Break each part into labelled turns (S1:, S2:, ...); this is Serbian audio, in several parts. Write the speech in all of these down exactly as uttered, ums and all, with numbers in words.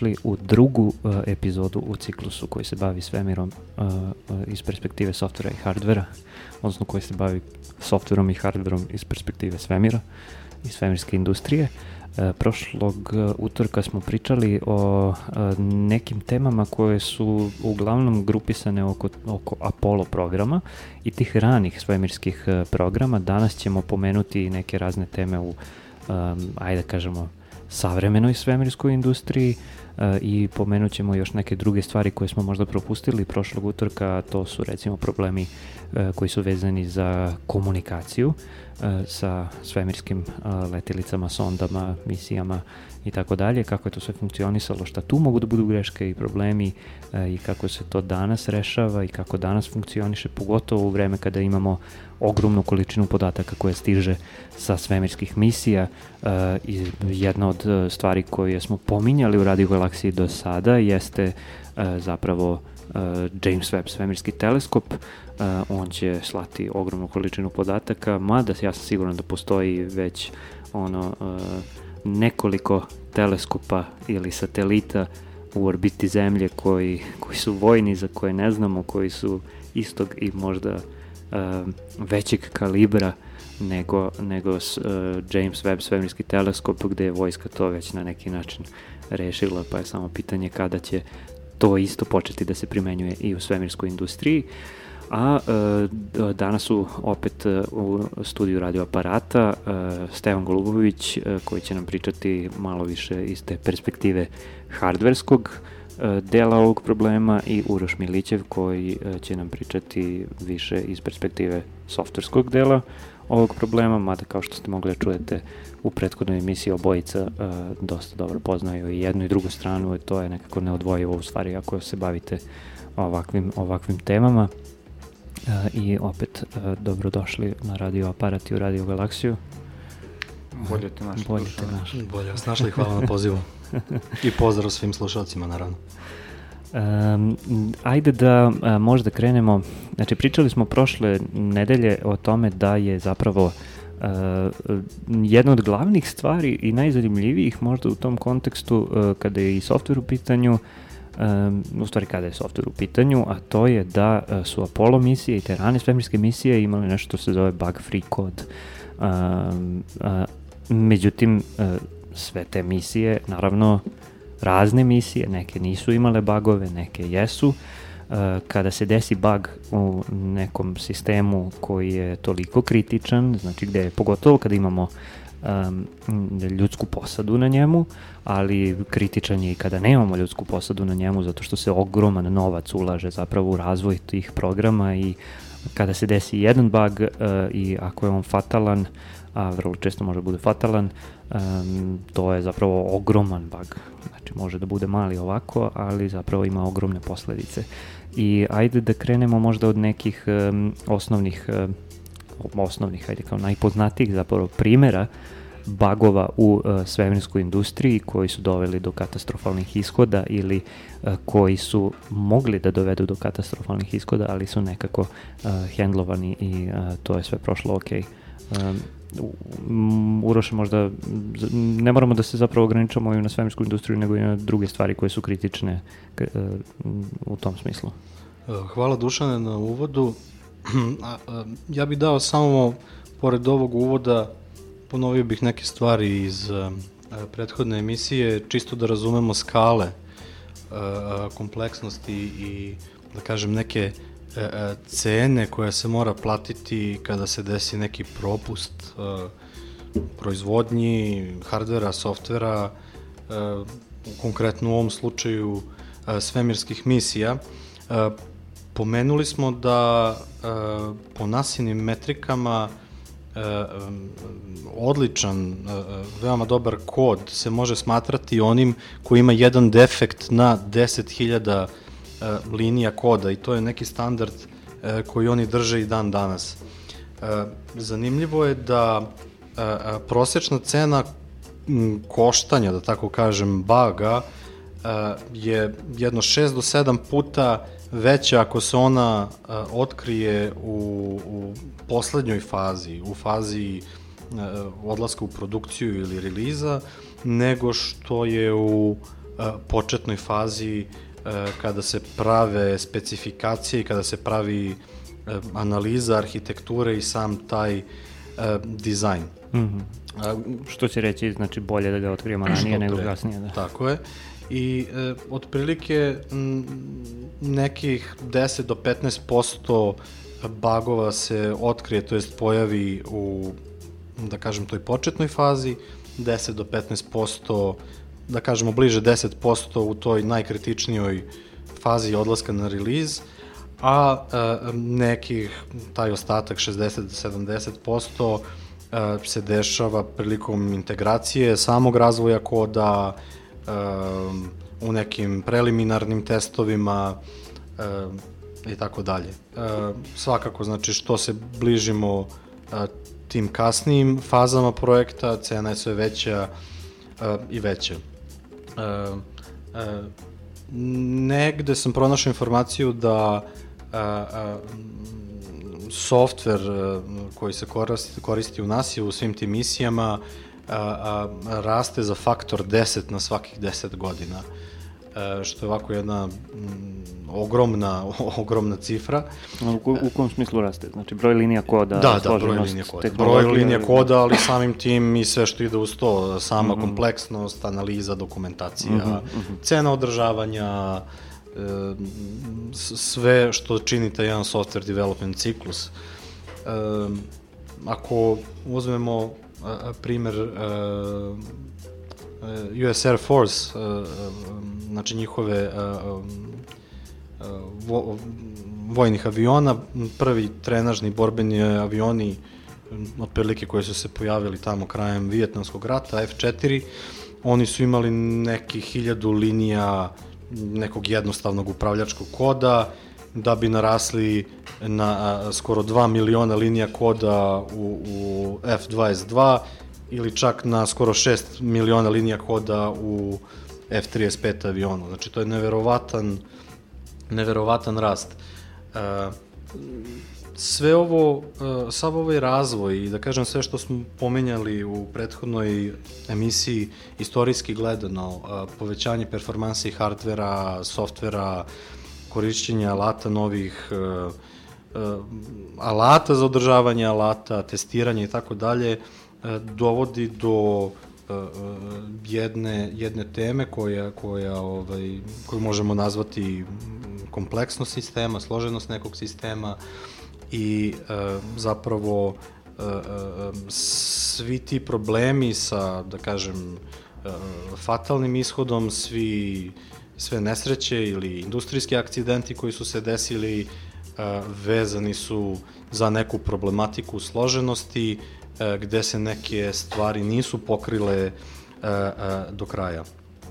S1: dobrodošli u drugu uh, epizodu u ciklusu koji se bavi svemirom uh, uh, iz perspektive softvera i hardvera, odnosno koji se bavi softverom i hardverom iz perspektive svemira i svemirske industrije. Uh, prošlog uh, utorka smo pričali o uh, nekim temama koje su uglavnom grupisane oko, oko Apollo programa i tih ranih svemirskih uh, programa. Danas ćemo pomenuti neke razne teme u, um, ajde kažemo, savremenoj svemirskoj industriji uh, i pomenut ćemo još neke druge stvari koje smo možda propustili prošlog utorka. To su recimo problemi uh, koji su vezani za komunikaciju uh, sa svemirskim uh, letjelicama, sondama, misijama i tako dalje, kako je to sve funkcionisalo, šta tu mogu da budu greške i problemi uh, i kako se to danas rešava i kako danas funkcioniše, pogotovo u vreme kada imamo ogromnu količinu podataka koja stiže sa svemirskih misija. Uh, i jedna od uh, stvari koje smo pominjali u Radio Galaksiji do sada jeste uh, zapravo uh, James Webb svemirski teleskop. Uh, on će slati ogromnu količinu podataka, mada ja sam siguran da postoji već ono uh, nekoliko teleskopa ili satelita u orbiti Zemlje koji, koji su vojni, za koje ne znamo, koji su istog i možda Uh, većeg kalibra nego, nego s, uh, James Webb svemirski teleskop, gde je vojska to već na neki način rešila, pa je samo pitanje kada će to isto početi da se primenjuje i u svemirskoj industriji. A uh, danas su opet uh, u studiju Radio Aparata uh, Stevan Golubović uh, koji će nam pričati malo više iz te perspektive hardverskog dela ovog problema i Uroš Milićev koji će nam pričati više iz perspektive softverskog dela ovog problema, mada kao što ste mogli da čujete u prethodnoj emisiji obojica uh, dosta dobro poznaju i jednu i drugu stranu, i to je nekako neodvojivo u stvari ako se bavite ovakvim, ovakvim temama. Uh, I opet uh, dobrodošli na Radio Aparat i u Radio Galaksiju.
S2: Bolje te našli.
S1: Bolje te našli.
S3: Bolje vas našli, hvala na pozivu. I pozdrav svim slušalcima, naravno.
S1: Um, ajde da uh, možda krenemo, znači pričali smo prošle nedelje o tome da je zapravo uh, jedna od glavnih stvari i najzanimljivijih možda u tom kontekstu uh, kada je i softver u pitanju, um, u stvari kada je softver u pitanju, a to je da uh, su Apollo misije i te rane svemirske misije imali nešto što se zove bug free kod. Um, uh, međutim, uh, sve te misije, naravno razne misije, neke nisu imale bugove, neke jesu. Uh, kada se desi bug u nekom sistemu koji je toliko kritičan, znači gde je, pogotovo kada imamo um, ljudsku posadu na njemu, ali kritičan je i kada nemamo ljudsku posadu na njemu, zato što se ogroman novac ulaže zapravo u razvoj tih programa, i kada se desi jedan bug uh, i ako je on fatalan, a vrlo često može bude fatalan, um, to je zapravo ogroman bug. Znači može da bude mali ovako, ali zapravo ima ogromne posledice. I ajde da krenemo možda od nekih um, osnovnih, um, osnovnih, ajde kao najpoznatijih zapravo primjera bugova u uh, svemirskoj industriji koji su doveli do katastrofalnih ishoda ili uh, koji su mogli da dovedu do katastrofalnih ishoda, ali su nekako uh, hendlovani i uh, to je sve prošlo ok. Um, Uroše, možda ne moramo da se zapravo ograničamo i na svemirsku industriju, nego i na druge stvari koje su kritične u tom smislu.
S3: Hvala Dušane na uvodu. Ja bih dao samo, pored ovog uvoda, ponovio bih neke stvari iz prethodne emisije, čisto da razumemo skale kompleksnosti i, da kažem, neke cene koja se mora platiti kada se desi neki propust uh, proizvodnji hardvera, softvera, uh, konkretno u ovom slučaju uh, svemirskih misija. Uh, pomenuli smo da uh, po nasinim metrikama uh, um, odličan, uh, veoma dobar kod se može smatrati onim koji ima jedan defekt na deset hiljada linija koda, i to je neki standard e, koji oni drže i dan danas. E, zanimljivo je da e, prosečna cena m, koštanja, da tako kažem, baga e, je jedno šest do sedam puta veća ako se ona e, otkrije u, u poslednjoj fazi, u fazi e, odlaska u produkciju ili reliza, nego što je u početnoj fazi kada se prave specifikacije i kada se pravi analiza arhitekture i sam taj dizajn.
S1: Mm-hmm. Što će reći, znači bolje da ga otkrijemo ranije nego kasnije. Da.
S3: Tako je. I e, otprilike m, nekih deset do petnaest posto bugova se otkrije, to jest pojavi u, da kažem, toj početnoj fazi, deset do petnaest posto, da kažemo bliže deset posto u toj najkritičnijoj fazi odlaska na release, a e, nekih, taj ostatak šezdeset do sedamdeset posto e, se dešava prilikom integracije samog razvoja koda, Um, u nekim preliminarnim testovima um, i tako dalje. Um, svakako, znači, što se bližimo uh, tim kasnijim fazama projekta, cena je sve veća uh, i veća. Uh, uh, negde sam pronašao informaciju da uh, uh, softver uh, koji se koristi, koristi u nasi u svim tim misijama A, a, raste za faktor deset na svakih deset godina, e, što je ovako jedna m, ogromna, ogromna cifra.
S1: U, u, u kom smislu raste? Znači broj linija koda,
S3: da, da, broj linija koda, broj linija koda, ali samim tim i sve što ide uz to, sama mm-hmm. kompleksnost, analiza, dokumentacija, mm-hmm. cena održavanja, e, sve što čini taj jedan software development ciklus. E, ako uzmemo Uh, primer uh, uh, U S Air Force, uh, uh, znači njihove uh, uh, vo, vojnih aviona, prvi trenažni borbeni avioni otprilike koji su se pojavili tamo krajem Vijetnamskog rata, F četiri, oni su imali neki hiljadu linija nekog jednostavnog upravljačkog koda, da bi narasli na a, skoro dva miliona linija koda u, u F dvadeset dva ili čak na skoro šest miliona linija koda u F trideset pet avionu. Znači, to je neverovatan, neverovatan rast. E, sve ovo, e, sav ovaj razvoj i da kažem sve što smo pomenjali u prethodnoj emisiji, istorijski gledano, e, povećanje performanse i hardvera, softvera, korišćenje alata novih, uh, uh, alata za održavanje alata, testiranje i tako dalje, dovodi do uh, jedne, jedne teme koja, koja, ovaj, koju možemo nazvati kompleksnost sistema, složenost nekog sistema i uh, zapravo uh, uh, svi ti problemi sa, da kažem, uh, fatalnim ishodom, svi sve nesreće ili industrijski akcidenti koji su se desili uh, vezani su za neku problematiku složenosti uh, gde se neke stvari nisu pokrile uh, uh, do kraja. Uh,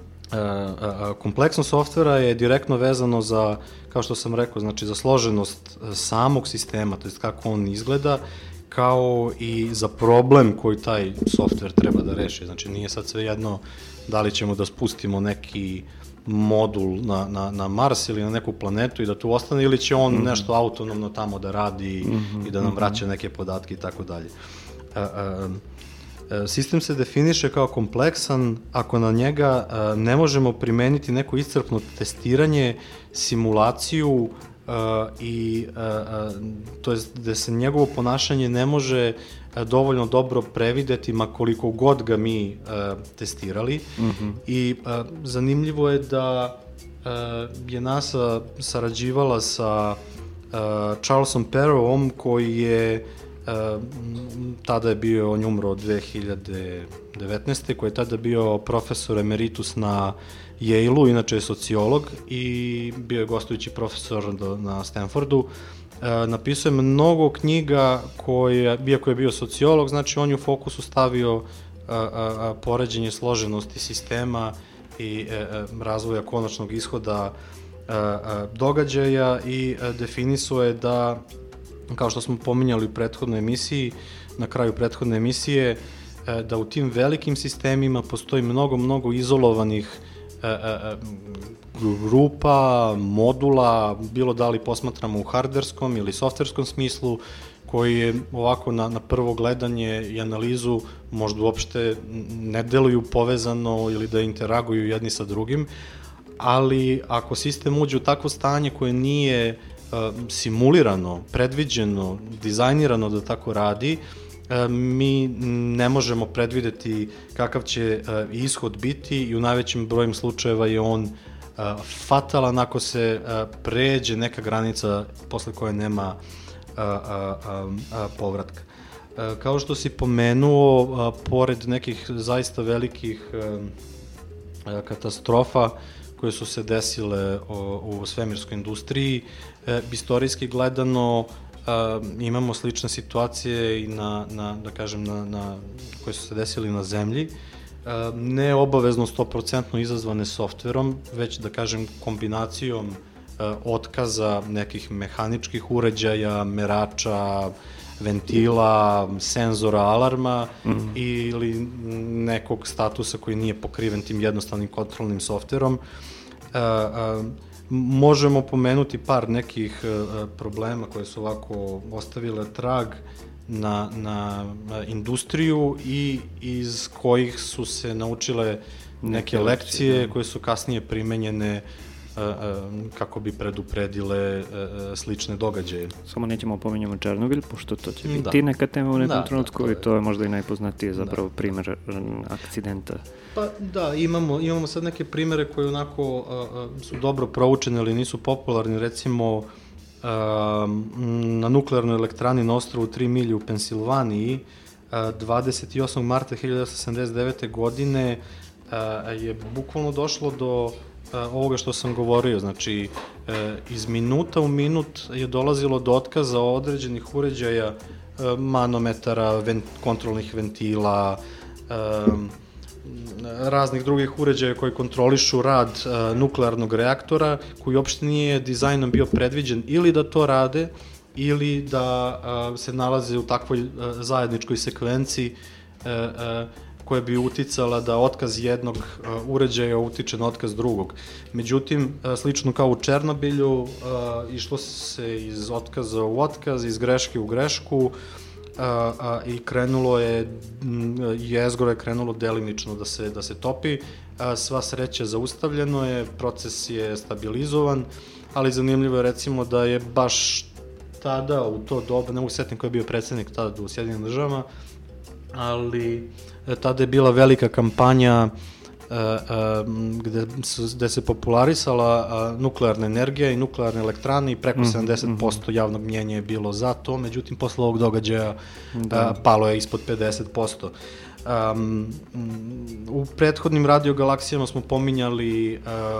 S3: uh, kompleksnost softvera je direktno vezano za, kao što sam rekao, znači za složenost samog sistema, to jest kako on izgleda, kao i za problem koji taj softver treba da reši. Znači nije sad sve jedno da li ćemo da spustimo neki modul na, na, na Mars ili na neku planetu i da tu ostane, ili će on mm-hmm. nešto autonomno tamo da radi mm-hmm. i da nam vraća neke podatke i tako dalje. Sistem se definiše kao kompleksan ako na njega a, ne možemo primeniti neko iscrpno testiranje, simulaciju a, i a, a, to je da se njegovo ponašanje ne može a, dovoljno dobro prevideti ma koliko god ga mi a, testirali. Mm-hmm. I a, zanimljivo je da a, je NASA sarađivala sa a, Charlesom Perrowom koji je Uh, tada je bio, on je umro dve hiljade devetnaeste. koji je tada bio profesor emeritus na Yale-u, inače je sociolog i bio je gostujući profesor do, na Stanfordu. Uh, napisao je mnogo knjiga koje, iako je bio sociolog, znači on je u fokusu stavio uh, uh, poređenje složenosti sistema i uh, razvoja konačnog ishoda uh, uh, događaja i uh, definisao je da, kao što smo pominjali u prethodnoj emisiji, na kraju prethodne emisije, da u tim velikim sistemima postoji mnogo, mnogo izolovanih grupa, modula, bilo da li posmatramo u hardverskom ili softverskom smislu, koji je ovako na, na prvo gledanje i analizu možda uopšte ne deluju povezano ili da interaguju jedni sa drugim, ali ako sistem uđe u takvo stanje koje nije uh, simulirano, predviđeno, dizajnirano da tako radi, uh, mi ne možemo predvideti kakav će uh, ishod biti i u najvećim brojem slučajeva je on uh, fatalan ako se uh, pređe neka granica posle koje nema A, a, a, a, povratka. A, kao što si pomenuo, a, pored nekih zaista velikih a, a, katastrofa koje su se desile o, u svemirskoj industriji, a, istorijski gledano a, imamo slične situacije i na, na, da kažem, na, na, koje su se desili na zemlji, a, ne obavezno sto posto izazvane softverom, već da kažem kombinacijom otkaza nekih mehaničkih uređaja, merača, ventila, senzora, alarma mm. ili nekog statusa koji nije pokriven tim jednostavnim kontrolnim softverom. E, e, možemo pomenuti par nekih e, problema koje su ovako ostavile trag na, na industriju i iz kojih su se naučile neke, neke lekcije, lekcije koje su kasnije primenjene kako bi predupredile slične događaje.
S1: Samo nećemo pominjamo Černobil, pošto to će biti da. neka tema u nekom da, trenutku da, i to je možda i najpoznatije zapravo da. primer akcidenta.
S3: Pa da, imamo, imamo sad neke primere koji onako uh, su dobro proučeni, ali nisu popularni, recimo uh, na nuklearnoj elektrani na ostrovu Tri milje u Pensilvaniji uh, dvadeset osmog marta hiljadu devetsto sedamdeset devete. godine uh, je bukvalno došlo do ovoga što sam govorio, znači iz minuta u minut je dolazilo do otkaza određenih uređaja, manometara, vent, kontrolnih ventila, raznih drugih uređaja koji kontrolišu rad nuklearnog reaktora, koji uopšte nije dizajnom bio predviđen ili da to rade, ili da se nalaze u takvoj zajedničkoj sekvenciji koja bi uticala da otkaz jednog uh, uređaja utiče na otkaz drugog. Međutim, uh, slično kao u Černobilju, uh, išlo se iz otkaza u otkaz, iz greške u grešku uh, uh, i krenulo je, jezgro je krenulo delimično da se, da se topi. Uh, sva sreća zaustavljeno je, proces je stabilizovan, ali zanimljivo je recimo da je baš tada, u to doba, ne mogu setim ko je bio predsednik tada u Sjedinim državama, ali tada je bila velika kampanja uh, uh, gde, su, gde se popularisala uh, nuklearna energija i nuklearne elektrane i preko mm -hmm. sedamdeset posto javnog mnjenja je bilo za to, međutim posle ovog događaja da. uh, palo je ispod pedeset posto. Um, u prethodnim radiogalaksijama smo pominjali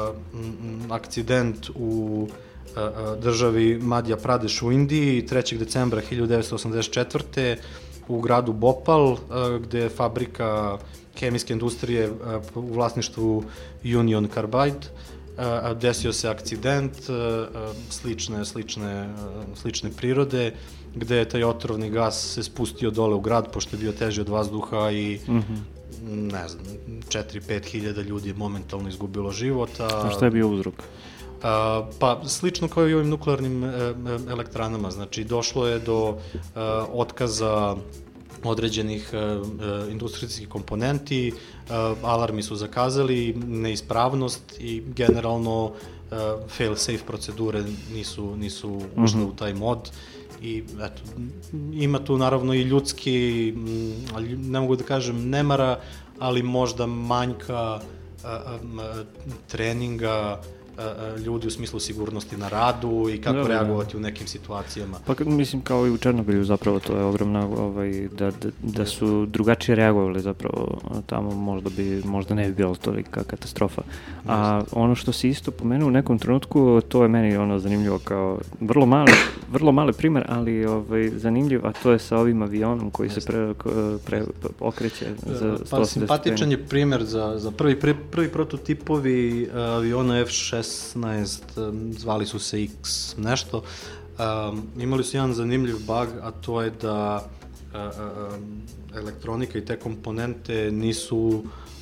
S3: uh, akcident u uh, državi Madhya Pradesh u Indiji trećeg decembra hiljadu devetsto osamdeset četvrte. u gradu Bhopal, gde je fabrika kemijske industrije u vlasništvu Union Carbide. Desio se akcident slične, slične, slične prirode, gde je taj otrovni gas se spustio dole u grad, pošto je bio teži od vazduha i mm-hmm. ne znam, četiri do pet hiljada ljudi je momentalno izgubilo život. A,
S1: a šta je bio uzrok?
S3: A, pa slično kao i ovim nuklearnim e, elektranama, znači došlo je do e, otkaza određenih e, e, industrijskih komponenti, e, alarmi su zakazali, neispravnost i generalno e, fail-safe procedure nisu, nisu ušle mm-hmm. u taj mod. I eto, ima tu naravno i ljudski, ne mogu da kažem nemara, ali možda manjka a, a, a, treninga a, ljudi u smislu sigurnosti na radu i kako da, reagovati da. u nekim situacijama. Pa
S1: mislim kao i u Černobilju zapravo to je ogromna, ovaj, da, da, da su drugačije reagovali zapravo tamo možda bi, možda ne bi bilo tolika katastrofa. A ono što si isto pomenuo u nekom trenutku, to je meni ono zanimljivo kao vrlo mali, vrlo mali primer, ali ovaj, zanimljiv, a to je sa ovim avionom koji se pre, pre, okreće za sto osamdeset.
S3: Pa simpatičan je primer za, za prvi, prvi, prvi prototipovi aviona F šesnaest, zvali su se X nešto, um, imali su jedan zanimljiv bug, a to je da uh, uh, elektronika i te komponente nisu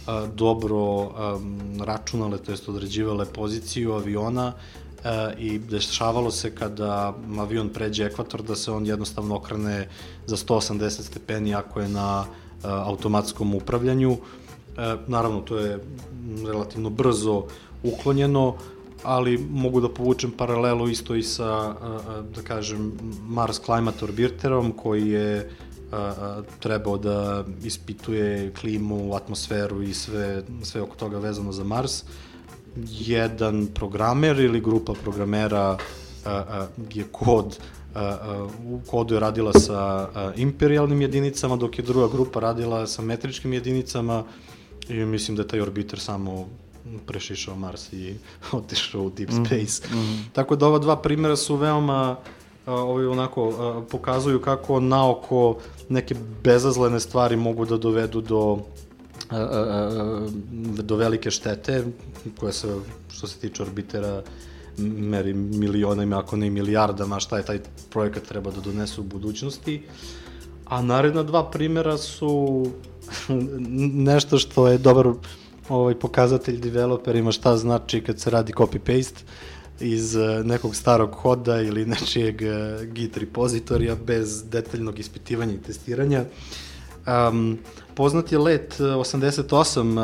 S3: dobro računale, to jest određivale poziciju aviona i dešavalo se kada avion pređe ekvator da se on jednostavno okrene za sto osamdeset stepeni ako je na automatskom upravljanju. Naravno, to je relativno brzo uklonjeno, ali mogu da povučem paralelu isto i sa, da kažem, Mars Climate Orbiterom, koji je trebao da ispituje klimu, atmosferu i sve, sve oko toga vezano za Mars. Jedan programer ili grupa programera je kod, u kodu je radila sa imperijalnim jedinicama, dok je druga grupa radila sa metričkim jedinicama i mislim da je taj orbiter samo prešišao Mars i otišao u deep space. Mm -hmm. Tako da ova dva primjera su veoma ovi onako pokazuju kako naoko neke bezazlene stvari mogu da dovedu do do velike štete koja se, što se tiče orbitera, meri milionima, ako ne i milijardama, šta je taj projekat treba da donese u budućnosti. A naredna dva primjera su nešto što je dobar ovaj pokazatelj developerima šta znači kad se radi copy-paste iz nekog starog koda ili nečijeg Git repozitorija bez detaljnog ispitivanja i testiranja. Um, poznat je let osamdeset osam uh,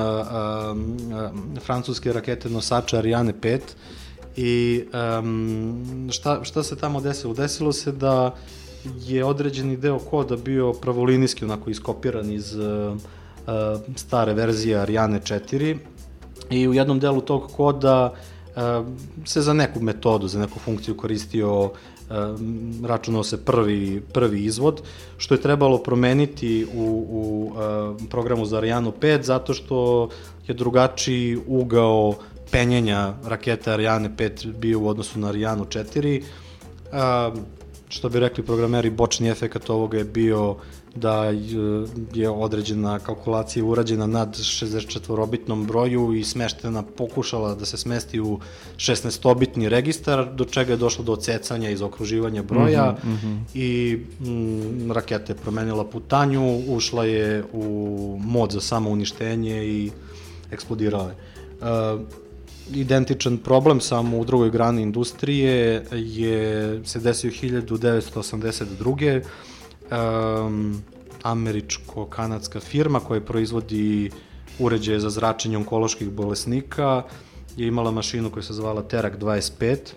S3: uh, francuske rakete nosača Ariane pet i um, šta, šta se tamo desilo? Desilo se da je određeni deo koda bio pravolinijski, onako iskopiran iz uh, uh, stare verzije Ariane četiri i u jednom delu tog koda uh, se za neku metodu, za neku funkciju koristio računao se prvi, prvi izvod, što je trebalo promeniti u, u uh, programu za Arianu pet, zato što je drugačiji ugao penjenja rakete Ariane pet bio u odnosu na Arianu četiri. Uh, što bi rekli programeri, bočni efekat ovoga je bio da je određena kalkulacija urađena nad šezdesetčetvorobitnom broju i smeštena, pokušala da se smesti u šesnaestobitni registar, do čega je došlo do odsecanja i zaokruživanja broja mm -hmm. i m, raketa je promenila putanju, ušla je u mod za samouništenje i eksplodirala je. Uh, identičan problem samo u drugoj grani industrije je se desio hiljadu devetsto osamdeset druge. Um, američko-kanadska firma koja proizvodi uređaje za zračenje onkoloških bolesnika je imala mašinu koja se zvala Terak dvadeset pet,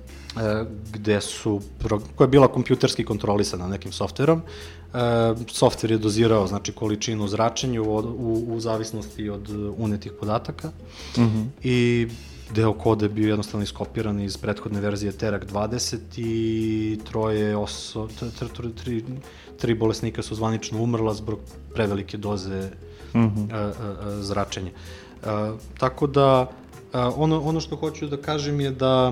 S3: gde su, koja je bila kompjuterski kontrolisana nekim softverom. Softver je dozirao, znači, količinu zračenja u, u, u zavisnosti od unetih podataka. Mm-hmm. I deo koda je bio jednostavno iskopiran iz prethodne verzije Terak dvadeset i troje oso, tr, tr, tri, tri bolesnika su zvanično umrla zbog prevelike doze mm-hmm. a, a, a, zračenja. A, tako da, a, ono, ono što hoću da kažem je da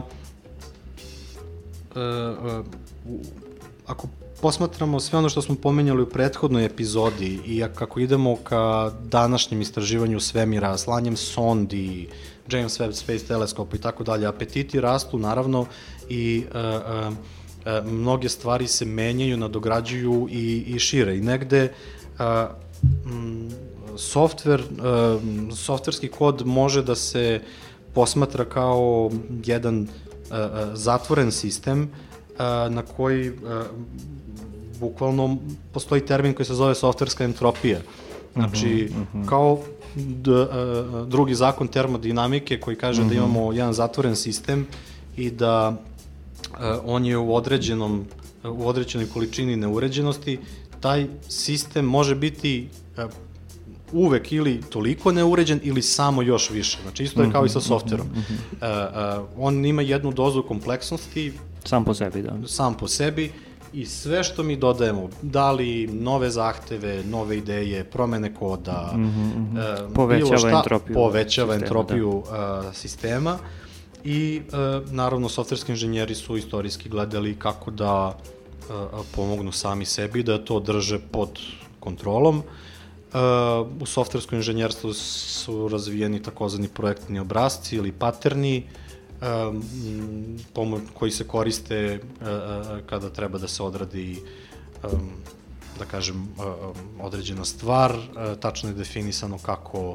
S3: a, a, u, ako posmatramo sve ono što smo pomenjali u prethodnoj epizodi i kako idemo ka današnjem istraživanju svemira, slanjem sondi, James Webb Space Telescope i tako dalje, apetiti rastu naravno i uh, uh, uh, mnoge stvari se menjaju, nadograđuju i, i šire. I negde uh, m, softver, uh, softverski kod može da se posmatra kao jedan uh, uh, zatvoren sistem uh, na koji uh, bukvalno postoji termin koji se zove softverska entropija. Znači, uh-huh, uh-huh. kao d, uh, drugi zakon termodinamike koji kaže uh-huh. da imamo jedan zatvoren sistem i da uh, on je u određenom, u određenoj količini neuređenosti, taj sistem može biti uh, uvek ili toliko neuređen ili samo još više. Znači, isto je kao i sa softverom. Uh-huh. Uh, uh, on ima jednu dozu kompleksnosti.
S1: Sam po sebi, da.
S3: Sam po sebi. I sve što mi dodajemo, da li nove zahteve, nove ideje, promene koda,
S1: mm-hmm. e, povećava šta, entropiju,
S3: povećava sistema, entropiju
S1: da.
S3: a, sistema i a, naravno softverski inženjeri su istorijski gledali kako da a, a, pomognu sami sebi, da to drže pod kontrolom. A, u softverskom inženjerstvu su razvijeni takozvani projektni obrasci ili paterni, Um, koji se koriste uh, kada treba da se odradi um, da kažem uh, određena stvar, uh, tačno je definisano kako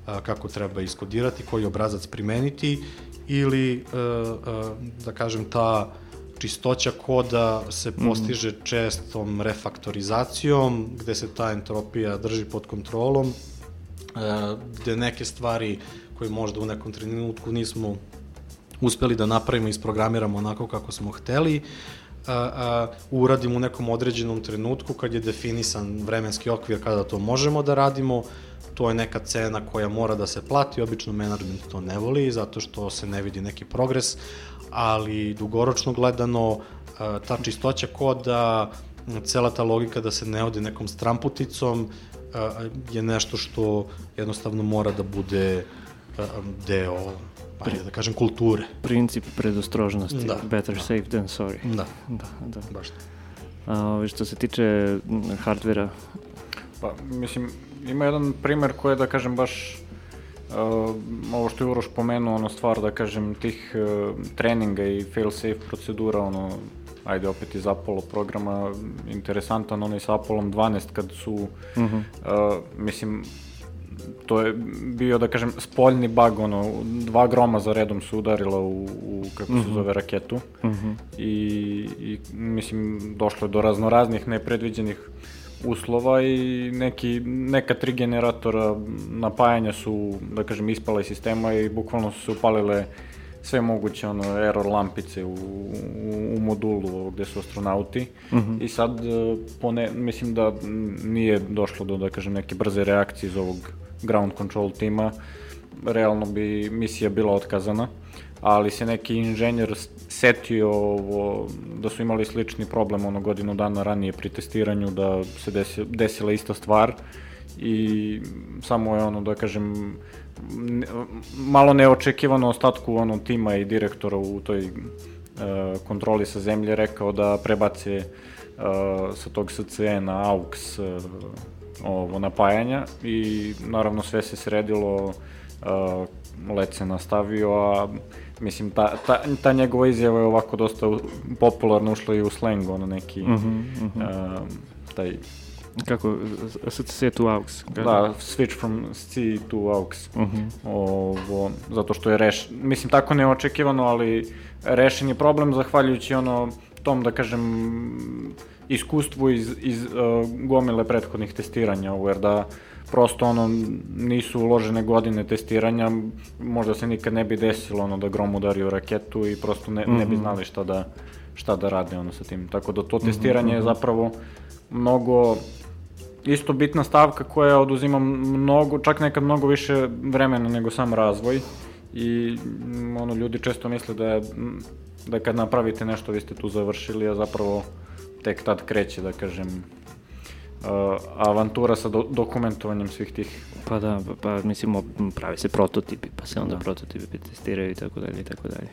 S3: a, kako treba iskodirati, koji obrazac primeniti ili, a, a, da kažem, ta čistoća koda se postiže mm. čestom refaktorizacijom, gde se ta entropija drži pod kontrolom, a, gde neke stvari koje možda u nekom trenutku nismo uspeli da napravimo i isprogramiramo onako kako smo hteli, a, a, uradimo u nekom određenom trenutku kad je definisan vremenski okvir kada to možemo da radimo. To je neka cena koja mora da se plati, obično menadžment to ne voli zato što se ne vidi neki progres, ali dugoročno gledano a, ta čistoća koda, cela ta logika da se ne ode nekom stramputicom a, je nešto što jednostavno mora da bude a, deo, ajde da kažem, kulture.
S1: Princip predostrožnosti, da, better
S3: da.
S1: safe than sorry.
S3: Da,
S1: da, da.
S3: baš to.
S1: A, što se tiče hardvera?
S2: Pa, mislim, ima jedan primer koji je, da kažem, baš uh, ovo što je Uroš pomenuo, ono stvar, da kažem, tih uh, treninga i fail-safe procedura, ono, ajde opet iz Apollo programa, interesantan onaj sa Apollom dvanaest kad su, uh-huh. uh, mislim, to je bio, da kažem, spoljni bug, ono, dva groma za redom su udarila u, u kako se zove, raketu
S1: uh-huh.
S2: i, i, mislim, došlo je do raznoraznih nepredviđenih uslova i neki, neka tri generatora napajanja su, da kažem, ispala iz sistema i bukvalno su se upalile sve moguće, ono, error lampice u, u, u modulu gde su astronauti. Uh-huh. I sad, po ne, mislim da nije došlo do, da kažem, neke brze reakcije iz ovog ground control tima, realno bi misija bila otkazana, ali se neki inženjer setio ovo, da su imali slični problem ono godinu dana ranije pri testiranju, da se desi, desila ista stvar i samo je ono, da kažem, malo neočekivano ostatku ono tima i direktora u toj uh, kontroli sa zemlje rekao da prebace uh, sa tog S C E na A U X uh, ovo napajanja i naravno sve se sredilo, uh, let se nastavio, a mislim ta, ta, ta njegova izjava je ovako dosta popularno ušla i u slang, ono neki uh-huh, uh-huh. Uh, taj
S1: kako, S C to A U X?
S2: Kada? Da, switch from C to A U X. Uh-huh. Ovo, zato što je reš, mislim tako neočekivano, ali rešen je problem zahvaljujući ono tom, da kažem, iskustvu iz, iz uh, gomile prethodnih testiranja, jer da prosto ono nisu uložene godine testiranja, možda se nikad ne bi desilo ono da grom udari u raketu i prosto ne, mm-hmm. ne bi znali šta da, šta da rade ono sa tim. Tako da to testiranje mm-hmm. je zapravo mnogo isto bitna stavka koja oduzima mnogo, čak nekad mnogo više vremena nego sam razvoj i ono ljudi često misle da je, da kad napravite nešto vi ste tu završili, a zapravo tek tad kreće, da kažem, uh, avantura sa do, dokumentovanjem svih tih.
S1: Pa da, pa, pa mislimo, pravi se prototipi, pa se onda da. prototipi testiraju i tako dalje i tako dalje.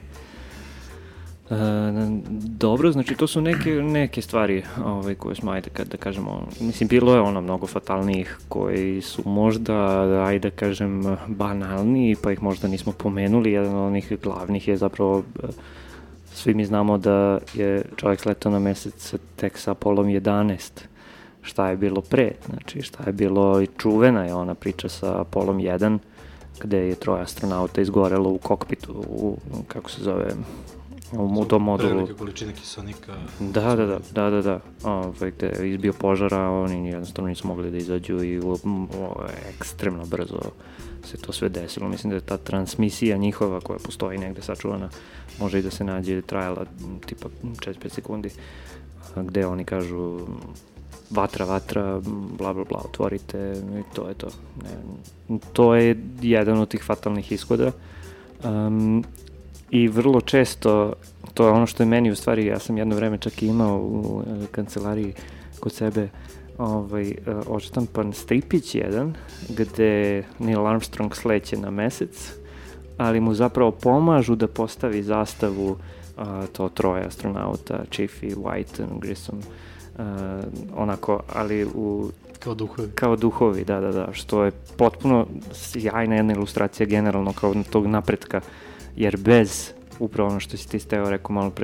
S1: Uh, dobro, znači to su neke, neke stvari ovaj, koje smo, ajde kad da kažemo, mislim bilo je ono mnogo fatalnijih koji su možda, ajde da kažem, banalniji, pa ih možda nismo pomenuli. Jedan od onih glavnih je zapravo, svi mi znamo da je čovjek sletao na mesec tek sa Apollo jedanaest. Šta je bilo pre, znači šta je bilo i čuvena je ona priča sa Apollo jedan, gde je troje astronauta izgorelo u kokpitu, u, kako se zove, u tom modulu.
S3: Velike količine kiselnika.
S1: Da, da, da, da, da, da. Ove, gde je izbio požara, oni jednostavno nisu mogli da izađu i o, o, ekstremno brzo se to sve desilo. Mislim da je ta transmisija njihova koja postoji negde sačuvana, može i da se nađe, trajala tipa četiri do pet sekundi, gde oni kažu vatra, vatra, bla, bla, bla, otvorite i to je to. Ne, to je jedan od tih fatalnih ishoda. Um, I vrlo često, to je ono što je meni u stvari, ja sam jedno vreme čak i imao u kancelariji kod sebe ovaj, odštampan stripić jedan, gde Neil Armstrong sleće na mesec, ali mu zapravo pomažu da postavi zastavu a, to troje astronauta, Chaffee, White, Grissom, a, onako, ali u...
S3: Kao duhovi.
S1: Kao duhovi, da, da, da, što je potpuno sjajna jedna ilustracija generalno kao tog napretka, jer bez, upravo ono što si ti Steo rekao malo pre,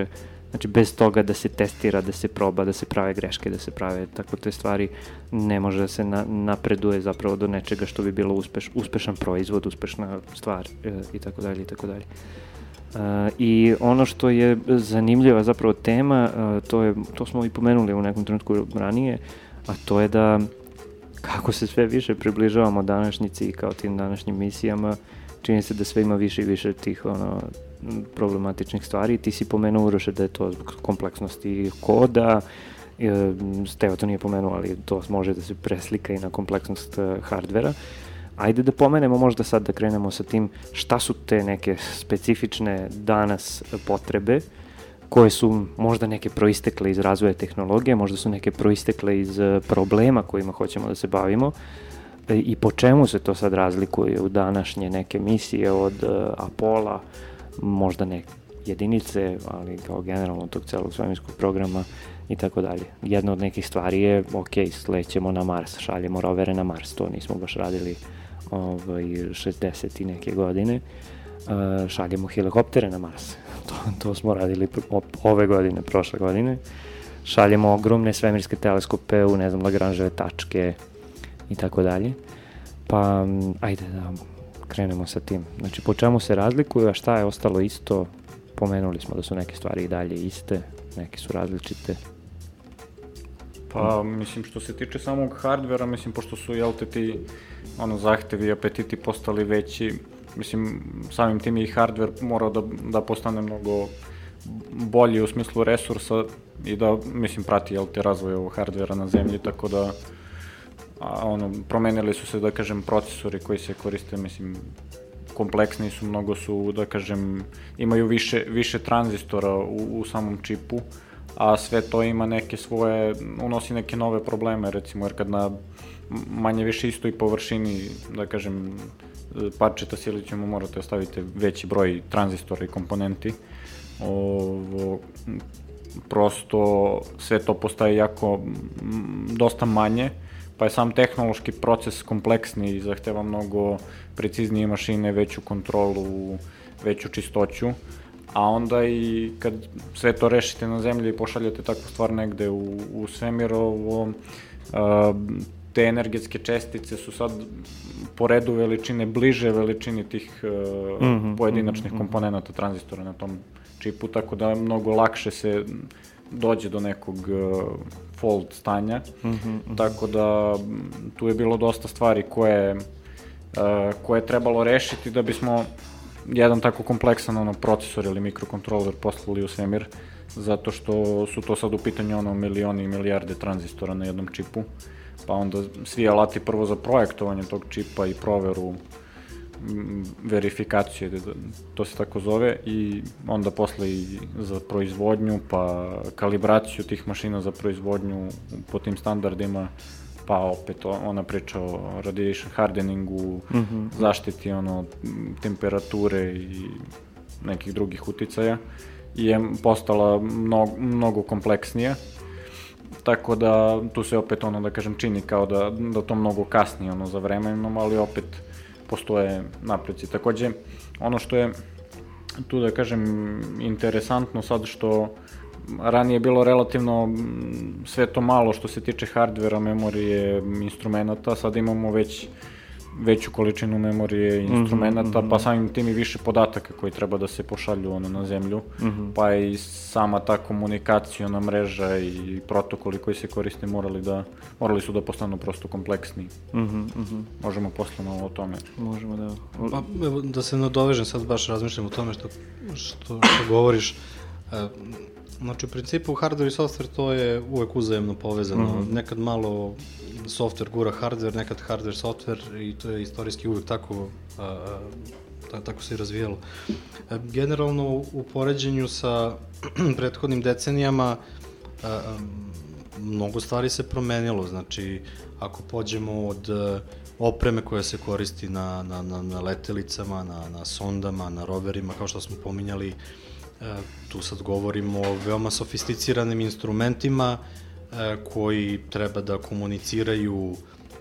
S1: Znači, bez toga da se testira, da se proba, da se prave greške, da se prave tako te stvari, ne može da se na, napreduje zapravo do nečega što bi bilo uspeš, uspešan proizvod, uspešna stvar e, i tako dalje i tako dalje. Uh, I ono što je zanimljiva zapravo tema, uh, to, je, to smo i pomenuli u nekom trenutku ranije, a to je da kako se sve više približavamo današnjici i kao tim današnjim misijama, čini se da sve ima više i više tih ono, problematičnih stvari. Ti si pomenuo, Uroše, da je to zbog kompleksnosti koda, e, Steva to nije pomenuo, ali to može da se preslika i na kompleksnost uh, hardvera. Ajde da pomenemo možda sad da krenemo sa tim šta su te neke specifične danas potrebe koje su možda neke proistekle iz razvoja tehnologije, možda su neke proistekle iz problema kojima hoćemo da se bavimo i po čemu se to sad razlikuje u današnje neke misije od Apola, možda neke jedinice, ali kao generalno tog celog svemirskog programa i tako dalje. Jedna od nekih stvari je, ok, slećemo na Mars, šaljemo rovere na Mars, to nismo baš radili ovaj, šezdeset i neke godine, uh, šaljemo helikoptere na Mars, to, to smo radili ove godine, prošle godine, šaljemo ogromne svemirske teleskope u, ne znam, Lagrangeove tačke i tako dalje, pa ajde da krenemo sa tim. Znači, po čemu se razlikuju, a šta je ostalo isto? Pomenuli smo da su neke stvari i dalje iste, neke su različite.
S2: Pa, mislim, što se tiče samog hardvera, mislim, pošto su, jel te, ti ono, zahtevi i apetiti postali veći, mislim, samim tim i hardver morao da, da postane mnogo bolji u smislu resursa i da, mislim, prati, jel te, razvoj ovog hardvera na zemlji, tako da, a, ono, promenili su se, da kažem, procesori koji se koriste, mislim, kompleksni su, mnogo su, da kažem, imaju više, više tranzistora u, u samom čipu, a sve to ima neke svoje, unosi neke nove probleme, recimo, jer kad na manje više istoj površini, da kažem, parčeta silicijuma morate da stavite veći broj tranzistora i komponenti, ovo, prosto sve to postaje jako, dosta manje, pa je sam tehnološki proces kompleksni i zahteva mnogo preciznije mašine, veću kontrolu, veću čistoću, a onda i kad sve to rešite na zemlji i pošaljete takvu stvar negde u, u svemir, ovo, a, te energetske čestice su sad po redu veličine, bliže veličini tih a, mm-hmm, pojedinačnih mm-hmm. komponenata tranzistora na tom čipu, tako da mnogo lakše se dođe do nekog uh, fault stanja, mm-hmm, mm-hmm. tako da tu je bilo dosta stvari koje, uh, koje je trebalo rešiti da bismo jedan tako kompleksan ono, procesor ili mikrokontroler poslali u svemir, zato što su to sad u pitanju ono, milioni i milijarde tranzistora na jednom čipu, pa onda svi alati prvo za projektovanje tog čipa i proveru, verifikaciju, to se tako zove, i onda posle i za proizvodnju, pa kalibraciju tih mašina za proizvodnju po tim standardima, pa opet ona priča o radiation hardeningu, mm-hmm. zaštiti ono, temperature i nekih drugih uticaja, i je postala mnogo, mnogo kompleksnija, tako da tu se opet ono, da kažem, čini kao da, da to mnogo kasni ono, za vremenom, ali opet postoje napreci. Takođe, ono što je tu, da kažem, interesantno sad, što ranije je bilo relativno sve to malo što se tiče hardvera, memorije, instrumenta, sad imamo već veću količinu memorije i instrumenta, mm-hmm. pa samim tim i više podataka koji treba da se pošalju ono, na zemlju, mm-hmm. pa i sama ta komunikacijona mreža i protokoli koji se koriste morali, da, morali su da postanu prosto kompleksni. Mm-hmm, mm-hmm. Možemo posle malo o tome.
S1: Možemo da...
S3: Pa, evo, da se nadovežem, sad baš razmišljam o tome što, što, što govoriš. E, znači, u principu, hardware i software to je uvek uzajemno povezano. Mm-hmm. Nekad malo software gura hardware, nekad hardware software, i to je istorijski uvek tako, a, a, tako se i razvijalo. A, generalno, u poređenju sa prethodnim decenijama, a, a, mnogo stvari se promenilo. Znači, ako pođemo od a, opreme koja se koristi na, na, na, na letelicama, na, na sondama, na roverima, kao što smo pominjali, a, tu sad govorimo o veoma sofisticiranim instrumentima koji treba da komuniciraju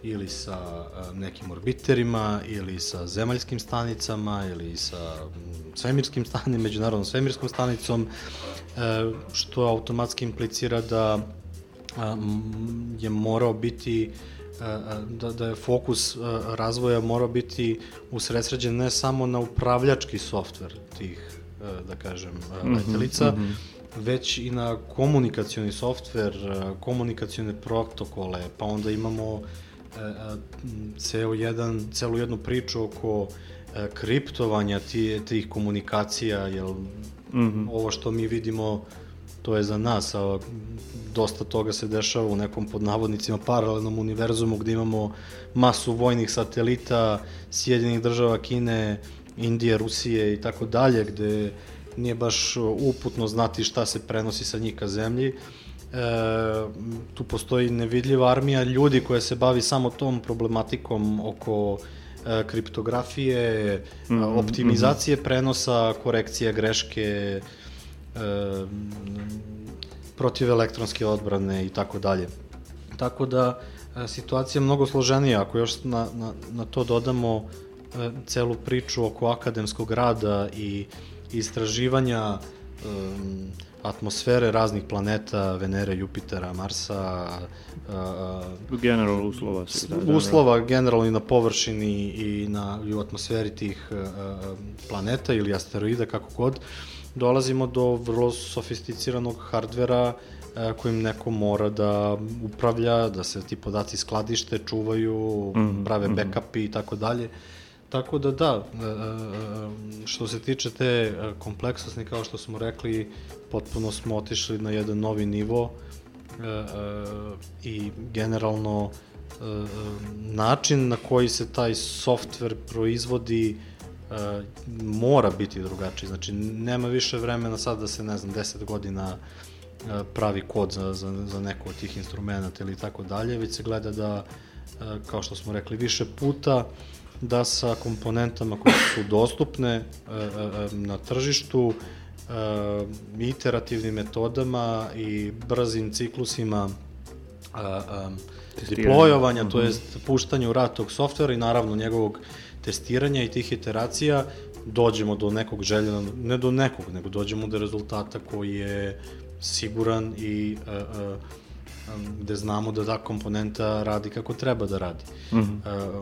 S3: ili sa nekim orbiterima, ili sa zemaljskim stanicama, ili sa svemirskim stanicom, međunarodnom svemirskom stanicom, što automatski implicira da je morao biti, da, da je fokus razvoja morao biti usredsređen ne samo na upravljački softver tih, da kažem, letelica, mm-hmm. već i na komunikacioni softver, komunikacione protokole, pa onda imamo ceo jedan, celu jednu priču oko kriptovanja tih, tih komunikacija, jer mm-hmm. ovo što mi vidimo, to je za nas, a dosta toga se dešava u nekom pod navodnicima paralelnom univerzumu gde imamo masu vojnih satelita Sjedinjenih država, Kine, Indije, Rusije i tako dalje, gde nije baš uputno znati šta se prenosi sa njih ka zemlji. E, tu postoji nevidljiva armija ljudi koja se bavi samo tom problematikom oko e, kriptografije, mm-hmm. optimizacije prenosa, korekcije greške, e, protiv elektronske odbrane i tako dalje. Tako da e, situacija je mnogo složenija. Ako još na, na, na to dodamo e, celu priču oko akademskog rada i istraživanja um, atmosfere raznih planeta, Venere, Jupitera, Marsa, uh,
S1: generalno uslova.
S3: Da, uslova generalno i na površini i, na, i u atmosferi tih uh, planeta ili asteroida, kako god, dolazimo do vrlo sofisticiranog hardvera uh, kojim neko mora da upravlja, da se ti podaci skladište, čuvaju, mm-hmm. prave backupi i tako dalje. Tako da da, što se tiče te kompleksnosti, kao što smo rekli, potpuno smo otišli na jedan novi nivo i generalno način na koji se taj softver proizvodi mora biti drugačiji. Znači, nema više vremena sad da se, ne znam, deset godina pravi kod za, za, za neko od tih instrumenta ili tako dalje, već se gleda da, kao što smo rekli, više puta da sa komponentama koje su dostupne e, e, na tržištu, e, iterativnim metodama i brzim ciklusima e, e, deployovanja, uh-huh. to jest puštanja u rad tog softvera i naravno njegovog testiranja i tih iteracija, dođemo do nekog željenog, ne do nekog, nego dođemo do rezultata koji je siguran i e, e, gde znamo da ta komponenta radi kako treba da radi. Mm-hmm.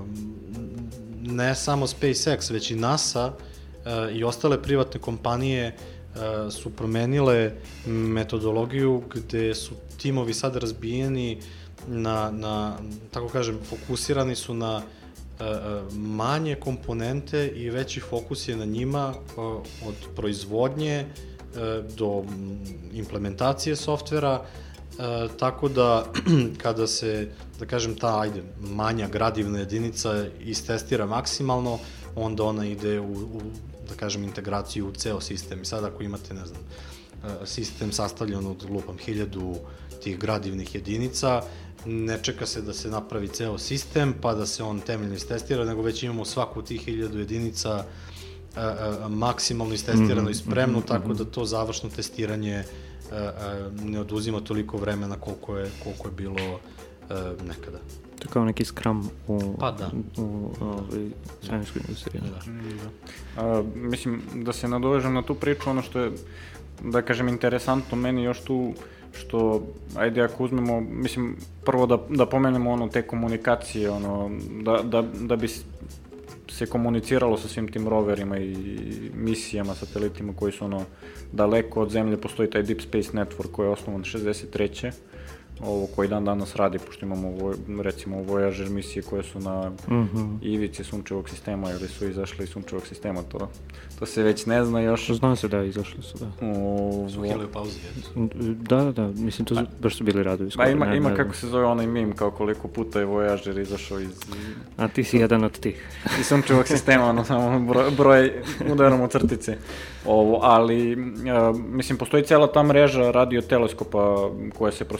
S3: Ne samo SpaceX, već i NASA i ostale privatne kompanije su promenile metodologiju gde su timovi sad razbijeni na, na tako kažem, fokusirani su na manje komponente i veći fokus je na njima od proizvodnje do implementacije softvera. E, tako da, kada se, da kažem, ta, ajde, manja gradivna jedinica istestira maksimalno, onda ona ide u, u, da kažem, integraciju u ceo sistem. I sad ako imate, ne znam, sistem sastavljen od, lupam, hiljadu tih gradivnih jedinica, ne čeka se da se napravi ceo sistem, pa da se on temeljno istestira, nego već imamo svaku tih hiljadu jedinica a, a, maksimalno istestirano mm-hmm. i spremno, mm-hmm. tako da to završno testiranje ne oduzima toliko vremena koliko je, koliko je bilo uh, nekada.
S1: To je kao neki Scrum u,
S3: pa, da.
S1: u, u, u svemirskoj industriji.
S2: Da. Da. A, mislim, da se nadovežem na tu priču, ono što je, da kažem, interesantno meni još tu, što, ajde ako uzmemo, mislim, prvo da, da pomenemo ono, te komunikacije, ono, da, da, da bi se komuniciralo sa svim tim roverima i misijama, satelitima koji su ono daleko od zemlje. Postoji taj Deep Space Network koji je osnovan šezdeset treće ovo koji dan danas radi, pošto imamo recimo Voyager misije koje su na mm-hmm. ivici sunčevog sistema ili su izašle iz sunčevog sistema, to, to se već ne zna još.
S1: Zna se da, izašli su, da.
S3: U, su bili u pauzi,
S1: da, da, da, mislim, to baš su bili radovi.
S2: Ba, ima, ne, ima ne, kako se zove onaj meme, kao koliko puta je Voyager izašao iz...
S1: A ti si jedan od tih.
S2: Iz sunčevog sistema, ono, samo broj, broj udarom u crtice. Ovo, ali, a, mislim, postoji cijela ta mreža radioteleskopa koja se prostire preko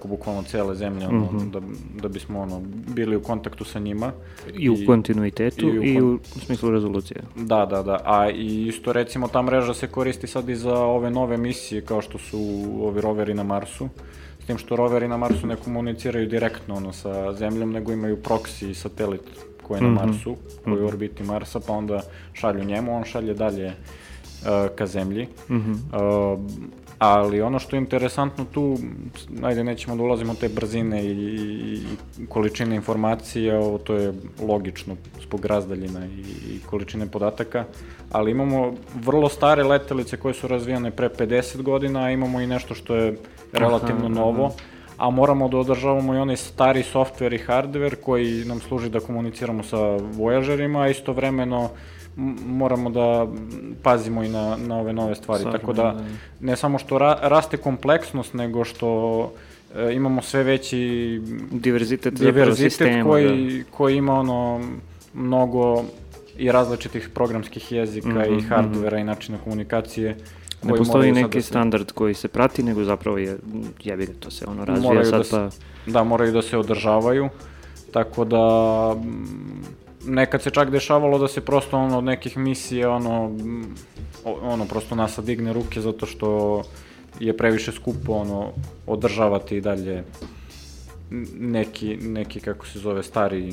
S2: preko bukvalno cele zemlje, ono,
S1: Mhm.
S2: da, da bismo ono, bili u kontaktu sa njima.
S1: I u kontinuitetu
S2: i u
S1: i
S2: kon-
S1: u smislu rezolucije.
S2: Da, da, da, a i isto recimo ta mreža se koristi sad i za ove nove misije kao što su ovi roveri na Marsu, s tim što roveri na Marsu ne komuniciraju direktno ono, sa zemljom, nego imaju proxy i satelit koji je na
S1: Mhm.
S2: Marsu, koji je u orbiti Marsa, pa onda šalju njemu, on šalje dalje uh, ka zemlji.
S1: Mhm.
S2: Uh, ali ono što je interesantno tu, ajde nećemo da ulazimo u te brzine i, i, i količine informacije, ovo to je logično zbog razdaljina i, i količine podataka, ali imamo vrlo stare letelice koje su razvijane pre pedeset godina, a imamo i nešto što je relativno
S1: Aha,
S2: novo,
S1: aha.
S2: a moramo da održavamo i onaj stari software i hardware koji nam služi da komuniciramo sa Voyagerima, a istovremeno m- moramo da pazimo i na, na ove nove stvari,
S1: Stvarno,
S2: tako da
S1: da.
S2: ne samo što ra, raste kompleksnost, nego što e, imamo sve veći
S1: Diverzitet, zapravo
S2: diverzitet
S1: sistema.
S2: koji, koji ima ono mnogo i različitih programskih jezika
S1: Mhm,
S2: i hardvera i načina komunikacije.
S1: Ne
S2: koji
S1: postoji
S2: moraju sad
S1: neki
S2: da se-
S1: standard koji se prati, nego zapravo je, jebi ga, to se ono razvija
S2: Moraju
S1: sad
S2: da se-
S1: pa...
S2: Da, moraju da se održavaju, tako da mm, nekad se čak dešavalo da se prosto ono od nekih misija ono, mm, o- ono prosto NASA digne ruke zato što je previše skupo ono održavati i dalje n- neki, neki kako se zove stari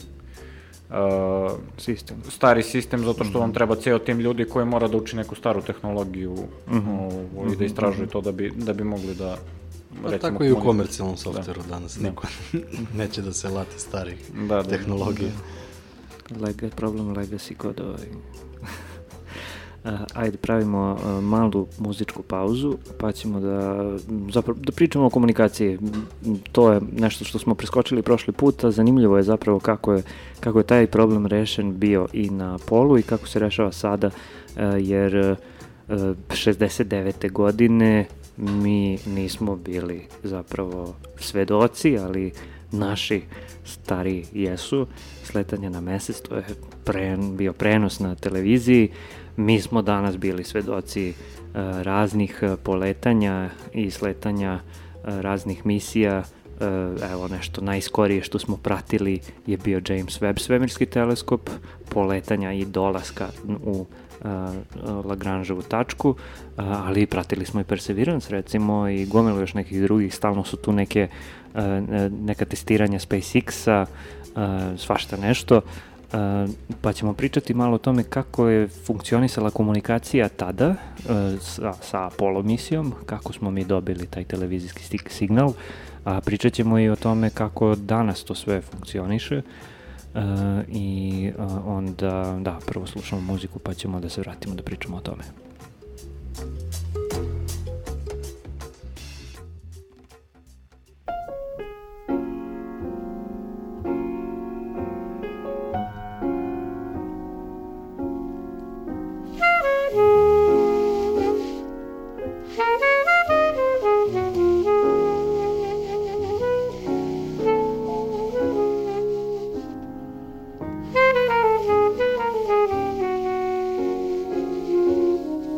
S2: uh,
S1: Sistem.
S2: stari sistem zato što vam treba ceo tim ljudi koji mora da uči neku staru tehnologiju ovo, i da istražuju to da bi, da bi mogli da
S3: Pa
S2: recimo
S3: tako i u
S2: komunik-
S3: komercijalnom softveru danas
S2: Da.
S3: niko neće da se lati starih
S2: Da, da,
S3: tehnologija.
S1: Lega, problem legacy kod ovaj. Uh, ajde, pravimo uh, malu muzičku pauzu, pa ćemo da, zapravo, da pričamo o komunikaciji. M, To je nešto što smo preskočili prošli put, a zanimljivo je zapravo kako je, kako je taj problem rešen bio i na Apollu i kako se rešava sada, uh, jer uh, šezdeset devete godine mi nismo bili zapravo svedoci, ali naši stari jesu, sletanje na mesec, to je pre, bio prenos na televiziji. Mi smo danas bili svedoci uh, raznih uh, poletanja i sletanja uh, raznih misija. Uh, evo nešto najskorije što smo pratili je bio James Webb svemirski teleskop, poletanja i dolaska u uh, Lagrangeovu tačku, uh, ali pratili smo i Perseverance recimo i gomilu još nekih drugih, stalno su tu neke uh, neka testiranja SpaceX-a, uh, svašta nešto. Uh, pa ćemo pričati malo o tome kako je funkcionisala komunikacija tada uh, sa, sa Apollo misijom, kako smo mi dobili taj televizijski stik- signal, a pričat ćemo i o tome kako danas to sve funkcioniše uh, i uh, onda, da, prvo slušamo muziku pa ćemo da se vratimo da pričamo o tome.
S4: Thank you.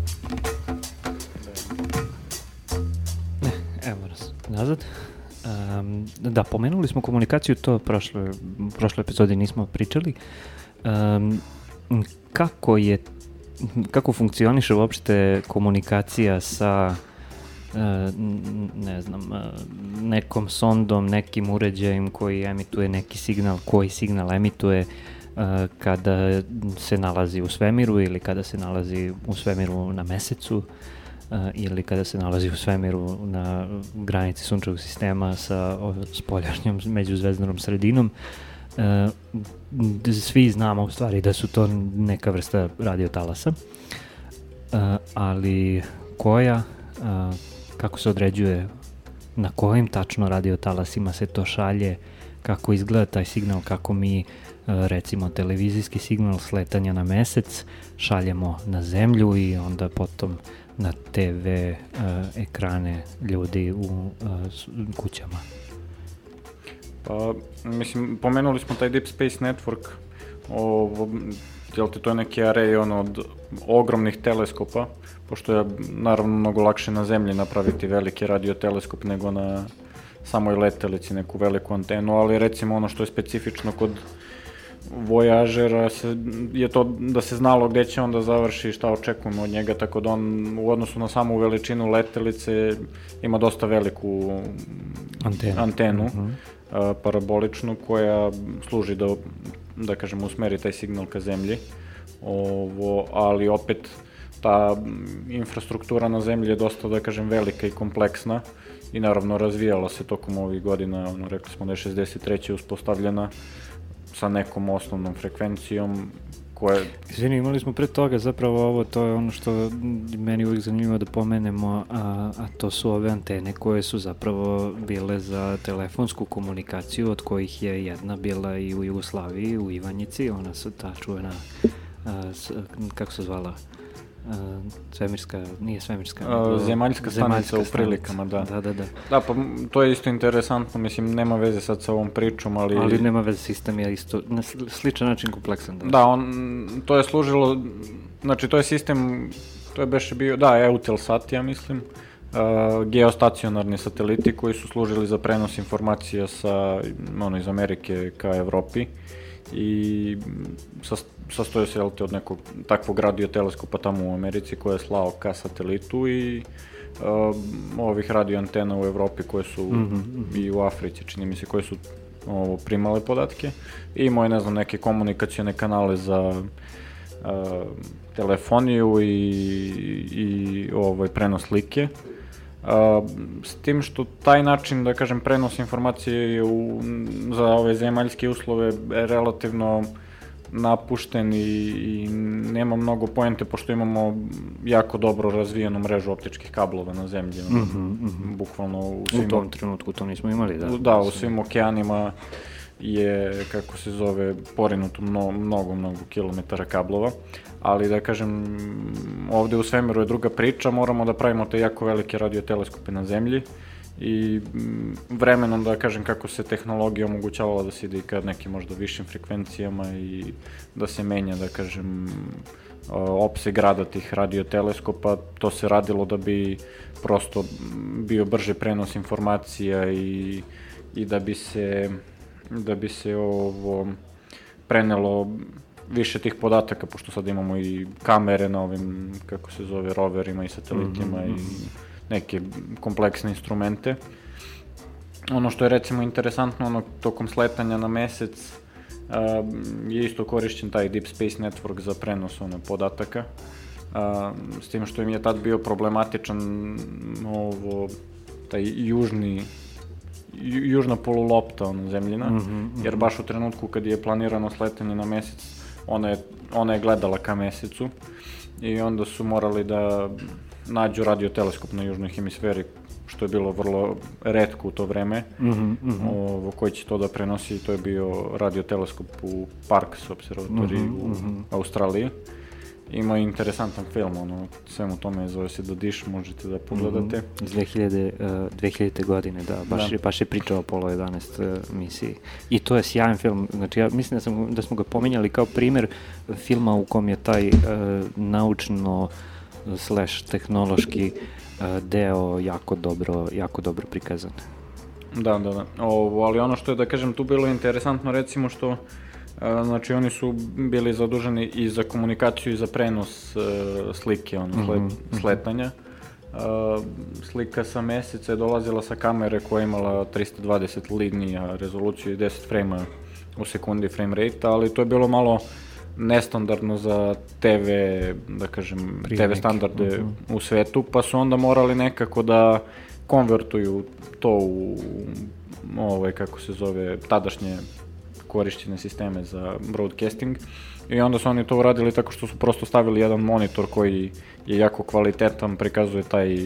S1: Evo nas nazad. Um, da, pomenuli smo komunikaciju, to prošle, prošle epizode nismo pričali. Um, kako je, kako funkcioniše uopšte komunikacija sa uh, ne znam, uh, nekom sondom, nekim uređajem koji emituje neki signal, koji signal emituje uh, kada se nalazi u svemiru ili kada se nalazi u svemiru na mesecu, Uh, ili kada se nalazi u svemiru na granici sunčevog sistema sa spoljašnjom međuzvezdanom sredinom. Uh, svi znamo u stvari da su to neka vrsta radiotalasa, uh, ali koja, uh, kako se određuje, na kojim tačno radiotalasima se to šalje, kako izgleda taj signal, kako mi uh, recimo televizijski signal sletanja na mesec šaljemo na zemlju i onda potom na te ve uh, ekrane ljudi u uh, kućama.
S2: Pa, mislim, pomenuli smo taj Deep Space Network, ovo, jel te, to je neki array ono, od ogromnih teleskopa, pošto je naravno mnogo lakše na zemlji napraviti veliki radioteleskop nego na samoj letelici neku veliku antenu, ali recimo ono što je specifično kod Voyagera se, je to da se znalo gde će on da završi, šta očekujemo od njega, tako da on u odnosu na samu veličinu letelice ima dosta veliku antenu, antenu mm-hmm. a, paraboličnu, koja služi da, da kažem, usmeri taj signal ka zemlji. Ovo, ali opet ta infrastruktura na zemlji je dosta, da kažem, velika i kompleksna i naravno razvijala se tokom ovih godina, ono, rekli smo da je šezdeset treće uspostavljena sa nekom osnovnom frekvencijom koje...
S1: Izvini, imali smo pre toga zapravo ovo, to je ono što meni uvijek zanimljivo da pomenemo, a, a to su ove antene koje su zapravo bile za telefonsku komunikaciju, od kojih je jedna bila i u Jugoslaviji, u Ivanjici, ona se ta čuvena, a, s, kako se zvala? Uh, svemirska, nije svemirska, nego...
S2: Uh, zemaljska stanica u prilikama, da.
S1: Da, da, da.
S2: Da, pa to je isto interesantno, mislim, nema veze sad sa ovom pričom, ali...
S1: Ali nema veze, sistem je isto, na sličan način kompleksan.
S2: Da, da on, to je služilo, znači to je sistem, to je beše bio, da, Eutelsat, ja mislim, uh, geostacionarni sateliti koji su služili za prenos informacija sa, ono, iz Amerike ka Evropi i sastoje se od nekog takvog radioteleskopa tamo u Americi koje je slao ka satelitu i uh, ovih radioantena u Evropi koje su mm-hmm. i u Africi, čini mi se, koje su ovo, primale podatke i imao je, ne znam, neke komunikacione kanale za uh, telefoniju i, i ovaj, prenos slike. Uh, s tim što taj način, da kažem, prenos informacije je u, za ove zemaljske uslove relativno napušten i, i nema mnogo poente, pošto imamo jako dobro razvijenu mrežu optičkih kablova na zemlji. Mm-hmm, mm-hmm. Bukvalno u svim...
S1: U tom trenutku to nismo imali, da?
S2: Da, u svim okeanima je, kako se zove, porinuto mno, mnogo, mnogo kilometara kablova. Ali, da kažem, ovde u svemiru je druga priča, moramo da pravimo te jako velike radioteleskope na zemlji i vremenom, da kažem, kako se tehnologija omogućavala da se ide i ka nekim možda višim frekvencijama i da se menja, da kažem, opseg rada tih radioteleskopa, to se radilo da bi prosto bio brže prenos informacija i, i da bi se, da bi se ovo prenelo više tih podataka, pošto sad imamo i kamere na ovim, kako se zove, roverima i satelitima mm-hmm. i neke kompleksne instrumente. Ono što je recimo interesantno, ono, tokom sletanja na mesec uh, je isto korišćen taj Deep Space Network za prenos ono, podataka, uh, s tim što im je tad bio problematičan ovo, taj južni ju, južna polulopta ono, zemljina, mm-hmm. jer baš u trenutku kad je planirano sletanje na mesec, ona je, ona je gledala ka mesecu i onda su morali da nađu radioteleskop na južnoj hemisferi, što je bilo vrlo retko u to vreme, mm-hmm, mm-hmm. Ovo, koji će to da prenosi. To je bio radioteleskop u Parkes observatoriji mm-hmm, u mm-hmm. Australiji. Ima interesantan film, ono, svemu tome, zove se The Dish, možete da pogledate.
S1: Mm-hmm. Iz dve hiljadite. godine, da, baš, da. Je, baš je pričao o Apollo jedanaest uh, misiji. I to je sjajan film, znači ja mislim da, sam, da smo ga pominjali kao primer filma u kom je taj uh, naučno slash tehnološki deo jako dobro, jako dobro prikazan.
S2: Da, da, da. Ovo, ali ono što je, da kažem, tu bilo interesantno, recimo što znači oni su bili zaduženi i za komunikaciju i za prenos uh, slike, ono, sled, mm-hmm. sletanja. Uh, slika sa meseca je dolazila sa kamere koja je imala tristo dvadeset linija, rezoluciju i deset frame u sekundi frame rate, ali to je bilo malo nestandardno za te ve, da kažem, te ve standarde mm-hmm. u svetu, pa su onda morali nekako da konvertuju to u, ovaj, kako se zove, tadašnje korišćene sisteme za broadcasting i onda su oni to uradili tako što su prosto stavili jedan monitor koji je jako kvalitetan, prikazuje taj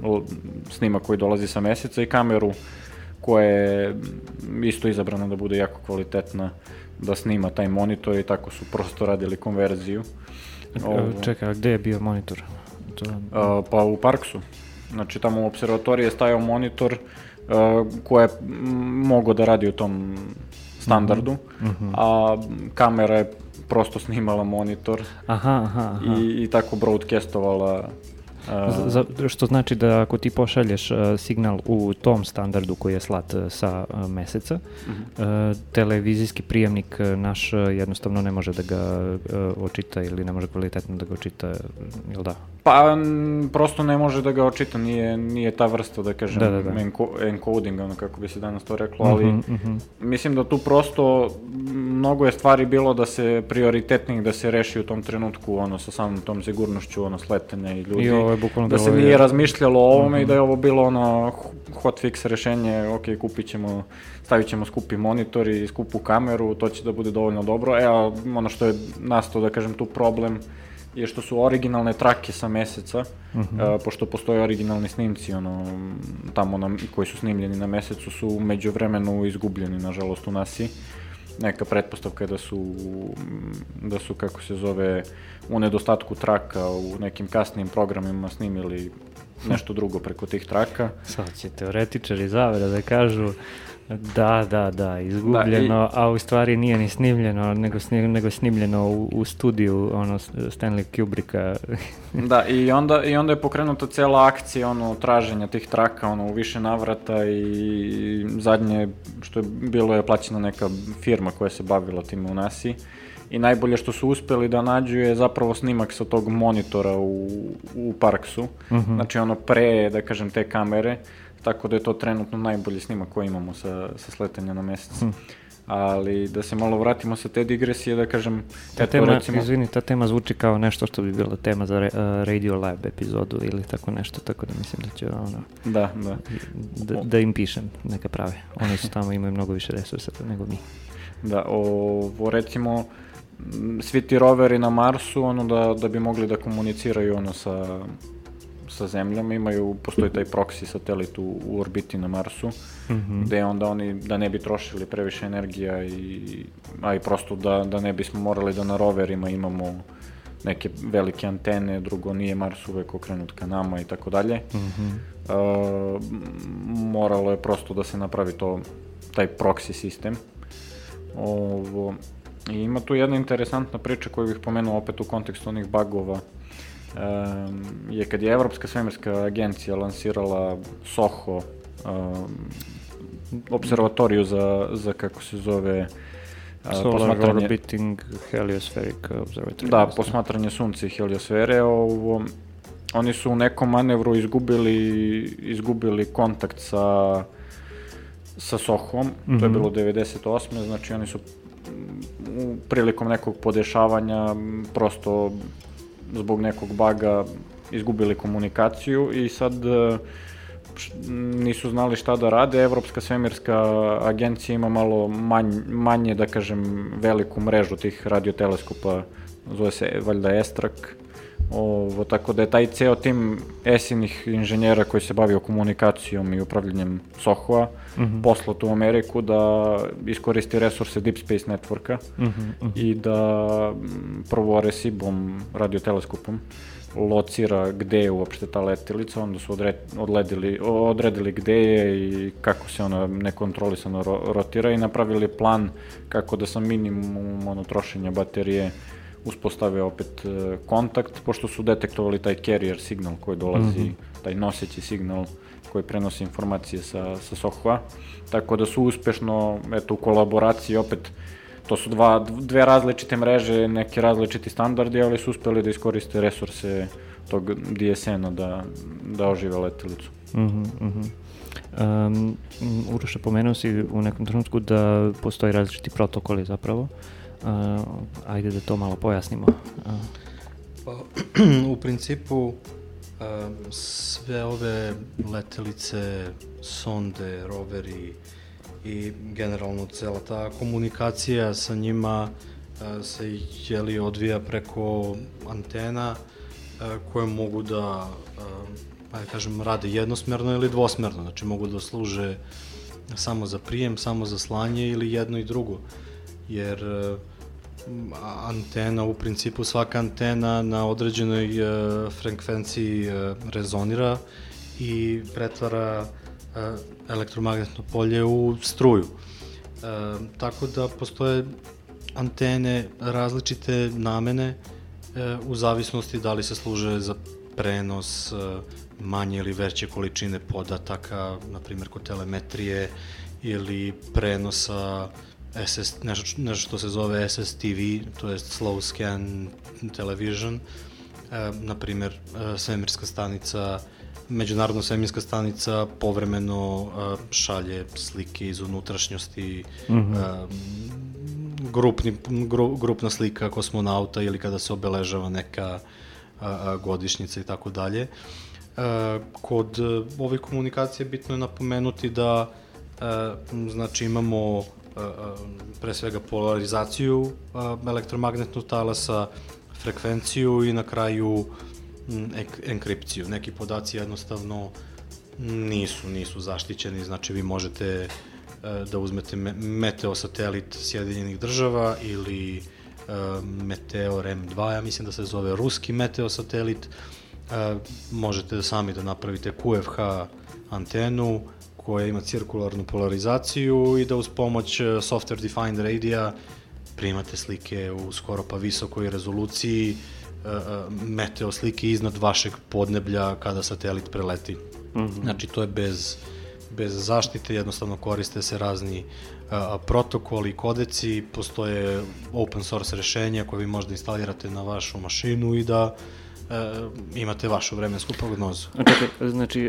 S2: snimak koji dolazi sa meseca i kameru koja je isto izabrana da bude jako kvalitetna da snima taj monitor i tako su prosto radili konverziju.
S1: Ovo. Čekaj, a gde je bio monitor? To...
S2: A, pa u Parksu. Znači tamo u observatoriji je stajao monitor a, koji je mogao da radi u tom standardu, mm-hmm. a kamera je prosto snimala monitor
S1: aha, aha, aha.
S2: I, i tako broadcastovala.
S1: Uh, Za, što znači da ako ti pošalješ uh, signal u tom standardu koji je slat uh, sa uh, meseca, mm-hmm. uh, televizijski prijemnik uh, naš uh, jednostavno ne može da ga uh, očita ili ne može kvalitetno da ga očita, ili da?
S2: Pa n, prosto ne može da ga očita, nije, nije ta vrsta, da kažem, da, da, da. Enko, encoding, ono kako bi se danas to reklo, ali uh-huh, uh-huh. mislim da tu prosto mnogo je stvari bilo da se prioritetnih da se reši u tom trenutku, ono, sa samom tom sigurnošću, ono, sletanja i ljudi,
S1: I
S2: da se nije je... razmišljalo o ovome uh-huh. i da je ovo bilo ono hot fix rešenje, ok, kupit ćemo, stavit ćemo skupi monitor i skupu kameru, to će da bude dovoljno dobro, e, a ono što je nastao, da kažem, tu problem je što su originalne trake sa meseca, uh-huh. uh, pošto postoje originalni snimci, ono, tamo na, koji su snimljeni na mesecu su u međuvremenu izgubljeni, nažalost, u nasi. Neka pretpostavka je da su, da su, kako se zove, u nedostatku traka, u nekim kasnim programima snimili nešto drugo preko tih traka.
S1: Sad će teoretičari zavere da kažu da, da, da, izgubljeno, da, i... a u stvari nije ni snimljeno, nego, snim, nego snimljeno u, u studiju, ono, Stanley Kubricka.
S2: Da, i onda, i onda je pokrenuta cela akcija, ono, traženja tih traka, ono, u više navrata i zadnje što je bilo je plaćena neka firma koja se bavila time u nasi. I najbolje što su uspeli da nađu je zapravo snimak sa tog monitora u, u Parksu, uh-huh. znači ono pre, da kažem, te kamere, tako da je to trenutno najbolji snimak koji imamo sa, sa sletanja na mesec. Hmm. Ali da se malo vratimo sa te digresije, da kažem...
S1: Ta eto, tema, recimo... izvini, ta tema zvuči kao nešto što bi bila tema za uh, Radio Lab epizodu ili tako nešto, tako da mislim da će ono...
S2: Da, da.
S1: Da, da im pišem neka prave. Oni su tamo, imaju mnogo više resursa nego mi.
S2: Da, ovo recimo, svi ti roveri na Marsu, ono da, da bi mogli da komuniciraju ono sa... sa zemljom, imaju, postoji taj proxy satelit u, u orbiti na Marsu, mm-hmm. gde onda oni, da ne bi trošili previše energija i, a i prosto da, da ne bismo morali da na roverima imamo neke velike antene, drugo nije Mars uvek okrenut ka nama i tako dalje. Moralo je prosto da se napravi to, taj proxy sistem. Ovo, i ima tu jedna interesantna priča koju bih pomenuo opet u kontekstu onih bugova. Um, je kad je Evropska svemirska agencija lansirala SOHO, um, observatoriju za, za kako se zove uh,
S1: Solar Orbiting Heliospheric Observatory.
S2: Da, posmatranje sunca i heliosfere. Ovo, oni su u nekom manevru izgubili, izgubili kontakt sa, sa SOHO-om, mm-hmm. to je bilo devedeset osme znači oni su u prilikom nekog podešavanja prosto zbog nekog baga izgubili komunikaciju i sad nisu znali šta da rade. Evropska svemirska agencija ima malo manj, manje, da kažem, veliku mrežu tih radioteleskopa, zove se valjda ESTRAK. Ovo, tako da je taj ceo tim esinih inženjera koji se bavio komunikacijom i upravljanjem SOHO-a mm-hmm. poslao u Ameriku da iskoristi resurse Deep Space Networka mm-hmm. i da prvo Arecibo-om radioteleskopom locira gde je uopšte ta letilica, onda su odred, odledili, odredili gde je i kako se ona nekontrolisano ro, rotira i napravili plan kako da sa minimum ono, trošenja baterije uspostave opet e, kontakt, pošto su detektovali taj carrier signal koji dolazi, mm-hmm. taj noseći signal koji prenosi informacije sa, sa Sohva, tako da su uspešno, eto, u kolaboraciji opet, to su dva, dve različite mreže, neki različiti standardi, ali su uspeli da iskoriste resurse tog D S N-a da, da ožive letelicu.
S1: Mm-hmm, mm-hmm. Um, Uroša, pomenuo si u nekom trenutku da postoji različiti protokoli zapravo. Uh, ajde da to malo pojasnimo. Uh.
S3: Pa, u principu uh, sve ove letelice, sonde, roveri i generalno cela ta komunikacija sa njima uh, se jeli odvija preko antena uh, koje mogu da uh, ajde kažem, rade jednosmerno ili dvosmerno, znači mogu da služe samo za prijem, samo za slanje ili jedno i drugo, jer uh, antena, u principu svaka antena na određenoj uh, frekvenciji uh, rezonira i pretvara uh, elektromagnetno polje u struju. Uh, tako da postoje antene različite namene uh, u zavisnosti da li se služe za prenos uh, manje ili veće količine podataka, na primjer kod telemetrije ili prenosa S S, nešto, nešto što se zove S S T V, to je Slow Scan Television, e, na primjer e, svemirska stanica, međunarodna svemirska stanica povremeno e, šalje slike iz unutrašnjosti, mm-hmm. e, grupni, gru, grupna slika kosmonauta ili kada se obeležava neka a, godišnjica i tako dalje. Kod ovih komunikacija bitno je napomenuti da e, znači imamo pre svega polarizaciju elektromagnetnog talasa, frekvenciju i na kraju enkripciju. Neki podaci jednostavno nisu, nisu zaštićeni, znači vi možete da uzmete meteosatelit Sjedinjenih država ili Meteor M dva, ja mislim da se zove ruski meteosatelit, možete da sami da napravite Q F H antenu koja ima cirkularnu polarizaciju i da uz pomoć software defined radija primate slike u skoro pa visokoj rezoluciji, meteo slike iznad vašeg podneblja kada satelit preleti. Mm-hmm. Znači to je bez, bez zaštite, jednostavno koriste se razni a, protokoli i kodeci, postoje open source rešenja koje vi možda instalirate na vašu mašinu i da a, imate vašu vremensku prognozu.
S1: Čekaj, znači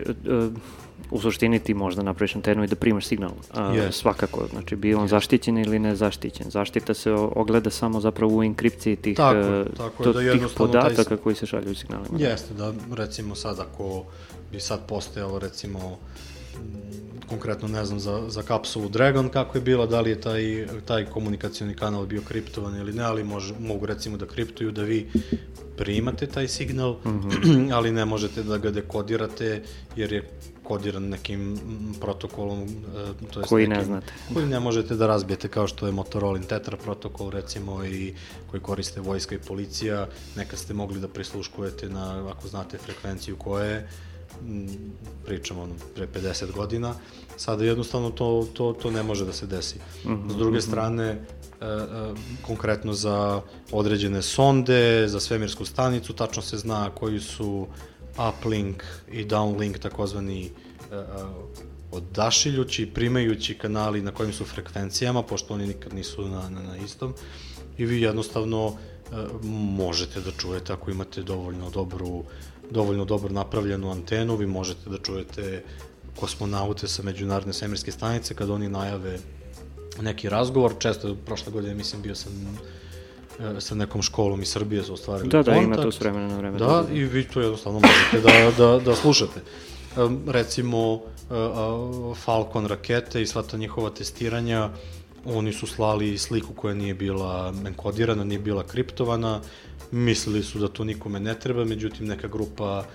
S1: u suštini ti možda napraviš antenu i da primaš signal, a, yes. svakako, znači bio on yes. zaštićen ili nezaštićen. Zaštita se ogleda samo zapravo u enkripciji tih,
S3: tako, tako
S1: to,
S3: da
S1: tih podataka taj... koji se šalju u signalima.
S3: Jeste, da recimo sad ako bi sad postojalo recimo konkretno ne znam za, za kapsulu Dragon kako je bila, da li je taj, taj komunikacioni kanal bio kriptovan ili ne, ali može, mogu recimo da kriptuju da vi primate taj signal, mm-hmm. ali ne možete da ga dekodirate jer je kodiran nekim protokolom, to jest
S1: koji
S3: nekim,
S1: ne znate.
S3: Koji ne možete da razbijete, kao što je Motorolin Tetra protokol recimo i koji koriste vojska i policija. Nekad ste mogli da prisluškujete na, ako znate frekvenciju koja je, pričamo ono, pre pedeset godina, sada jednostavno to, to, to ne može da se desi. Mm-hmm. S druge strane, e, e, konkretno za određene sonde, za svemirsku stanicu, tačno se zna koji su uplink i downlink, takozvani e, e, odašiljući i primajući kanali na kojim su frekvencijama, pošto oni nikad nisu na, na, na istom, i vi jednostavno e, možete da čujete, ako imate dovoljno dobru dovoljno dobro napravljenu antenu, vi možete da čujete kosmonaute sa međunarodne svemirske stanice kada oni najave neki razgovor. Često, prošle godine, mislim, bio sam sa nekom školom iz Srbije su ostvarili
S1: da,
S3: kontakt.
S1: Da, ima to s vremena na vreme.
S3: Da, da, i vi to jednostavno možete da, da, da slušate. Recimo, Falcon rakete i sva ta njihova testiranja, oni su slali sliku koja nije bila enkodirana, nije bila kriptovana, mislili su da to nikome ne treba, međutim neka grupa a,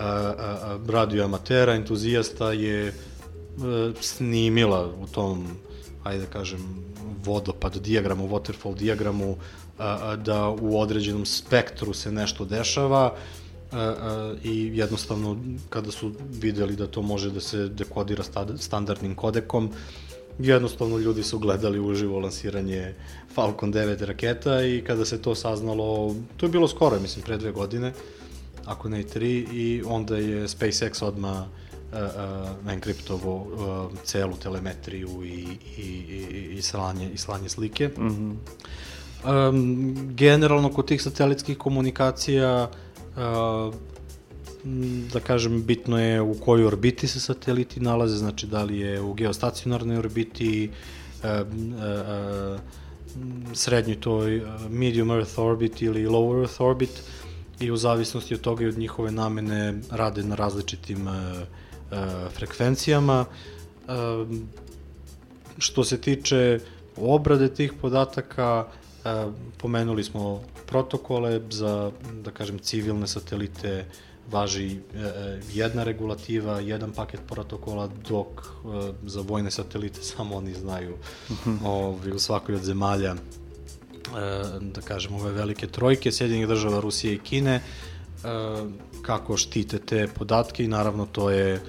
S3: a, radioamatera, entuzijasta je a, snimila u tom, ajde da kažem, vodopad dijagramu, waterfall dijagramu, a, a, da u određenom spektru se nešto dešava a, a, i jednostavno kada su videli da to može da se dekodira standardnim kodekom, jednostavno ljudi su gledali uživo lansiranje Falcon devet raketa i kada se to saznalo, to je bilo skoro, mislim, pre dve godine, ako ne i tri, i onda je SpaceX odmah uh, uh, enkriptovo uh, celu telemetriju i, i, i, i, slanje, i slanje slike. Mm-hmm. Um, generalno, kod tih satelitskih komunikacija, uh, da kažem, bitno je u kojoj orbiti se sateliti nalaze, znači da li je u geostacionarnoj orbiti, uh, uh, srednjoj toj medium Earth orbit ili low Earth orbit, i u zavisnosti od toga i od njihove namene rade na različitim uh, uh, frekvencijama. Uh, što se tiče obrade tih podataka, uh, pomenuli smo protokole za, da kažem, civilne satelite važi uh, jedna regulativa, jedan paket protokola, dok uh, za vojne satelite samo oni znaju mm-hmm. ovaj, u svakoj od zemalja, da kažem, ove velike trojke, Sjedinjenih država, Rusije i Kine, kako štite te podatke, i naravno to je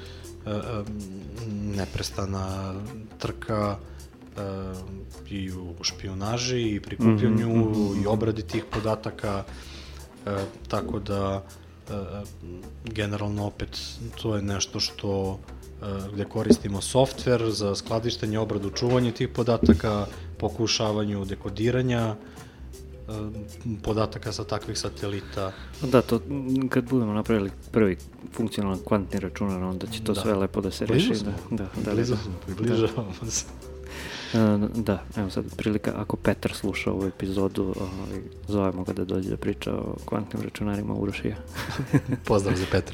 S3: neprestana trka i u špijunaži i prikupljanju mm-hmm. i obradi tih podataka, tako da generalno opet to je nešto što gde koristimo softver za skladištenje, obradu, čuvanje tih podataka, pokušavanju dekodiranja podataka sa takvih satelita.
S1: Da, to kad budemo napravili prvi funkcionalan kvantni računar, onda će to da. sve lepo da se reši.
S3: Smo.
S1: Da, da,
S3: blizu smo, približavamo
S1: da.
S3: se.
S1: Da, evo sad prilika, ako Petar sluša ovu epizodu, zovemo ga da dođe da priča o kvantnim računarima Urošija.
S3: Pozdrav za Petra.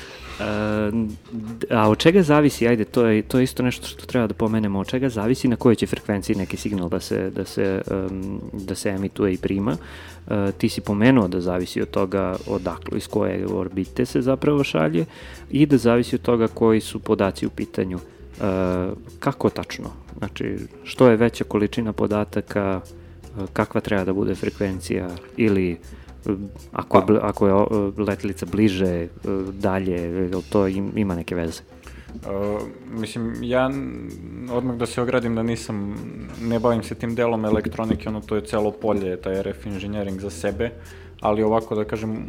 S1: A od čega zavisi, ajde, to je, to je isto nešto što treba da pomenemo, od čega zavisi na kojoj će frekvenciji neki signal da se, da se, um, da se emituje i prima. Uh, ti si pomenuo da zavisi od toga odakle, iz koje orbite se zapravo šalje, i da zavisi od toga koji su podaci u pitanju. Uh, kako tačno? Znači, što je veća količina podataka, uh, kakva treba da bude frekvencija, ili Ako je, ako je letelica bliže, dalje, to ima neke veze?
S2: Uh, mislim, ja odmah da se ogradim da nisam, ne bavim se tim delom elektronike, ono to je celo polje, taj R F inženjering za sebe, ali ovako da kažem,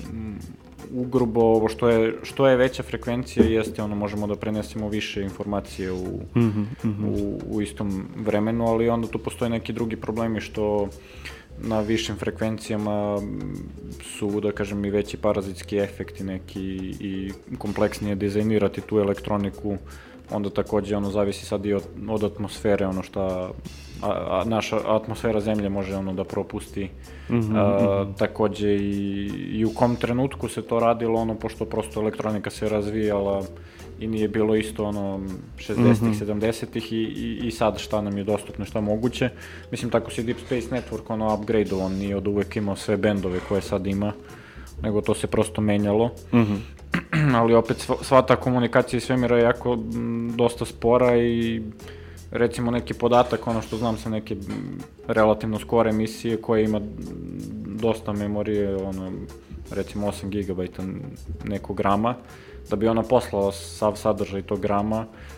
S2: ugrubo ovo što je, što je veća frekvencija jeste ono možemo da prenesemo više informacije u, mm-hmm, mm-hmm. u, u istom vremenu, ali onda tu postoje neki drugi problemi što na višim frekvencijama su, da kažem, i veći parazitski efekti neki i kompleksnije dizajnirati tu elektroniku, onda takođe ono zavisi sad i od, od atmosfere, ono šta a, a, naša atmosfera Zemlje može ono da propusti, mm-hmm, a, mm-hmm. takođe i, i u kom trenutku se to radilo, ono pošto prosto elektronika se razvijala i nije bilo isto ono šezdesetih, mm-hmm. sedamdesetih i, i, i sad šta nam je dostupno, šta moguće. Mislim, tako se Deep Space Network ono upgrade-ovo, on nije od uvek imao sve bendove koje sad ima, nego to se prosto menjalo. Mm-hmm. Ali opet sva, sva ta komunikacija iz svemira je jako m, dosta spora i recimo neki podatak, ono što znam sa neke relativno skore emisije koja ima dosta memorije, ono recimo osam gigabajta nekog grama, da bi ona poslala sav sadržaj tog grama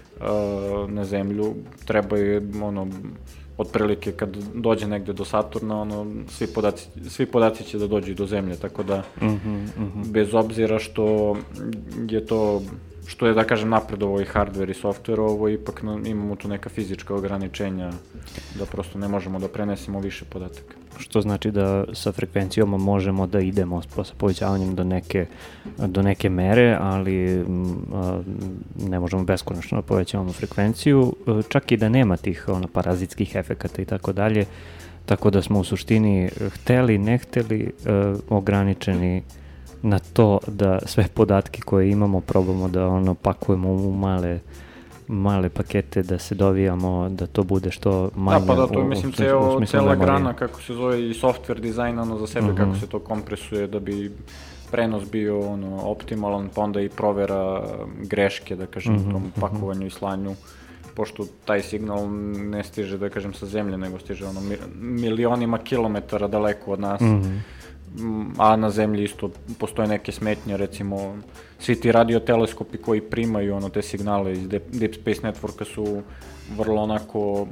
S2: uh, na Zemlju, treba je ono otprilike kad dođe negde do Saturna, ono svi podaci, svi podaci će da dođu do Zemlje, tako da mm-hmm, mm-hmm. bez obzira što je to, što je da kažem napredovo i hardware i software, ovo ipak na, imamo tu neka fizička ograničenja da prosto ne možemo da prenesemo više podataka.
S1: Što znači da sa frekvencijom možemo da idemo sa povećavanjem do neke, do neke mere, ali a, ne možemo beskonačno da povećavamo frekvenciju, čak i da nema tih ono, parazitskih efekata i tako dalje, tako da smo u suštini hteli, ne hteli, a, ograničeni na to da sve podatke koje imamo probamo da ono pakujemo u male male pakete, da se dovijamo, da to bude što manje.
S2: Da, pa da, to je, mislim, ceo, cela grana, kako se zove, i software dizajn, ono, za sebe, mm-hmm. kako se to kompresuje, da bi prenos bio, ono, optimalan, pa onda i provera greške, da kažem, mm-hmm. u tom pakovanju i slanju, pošto taj signal ne stiže, da kažem, sa Zemlje, nego stiže, ono, milionima kilometara daleko od nas. Mm-hmm. a na zemlji isto postoje neke smetnje, recimo svi ti radioteleskopi koji primaju ono te signale iz Deep Space Networka su vrlo onako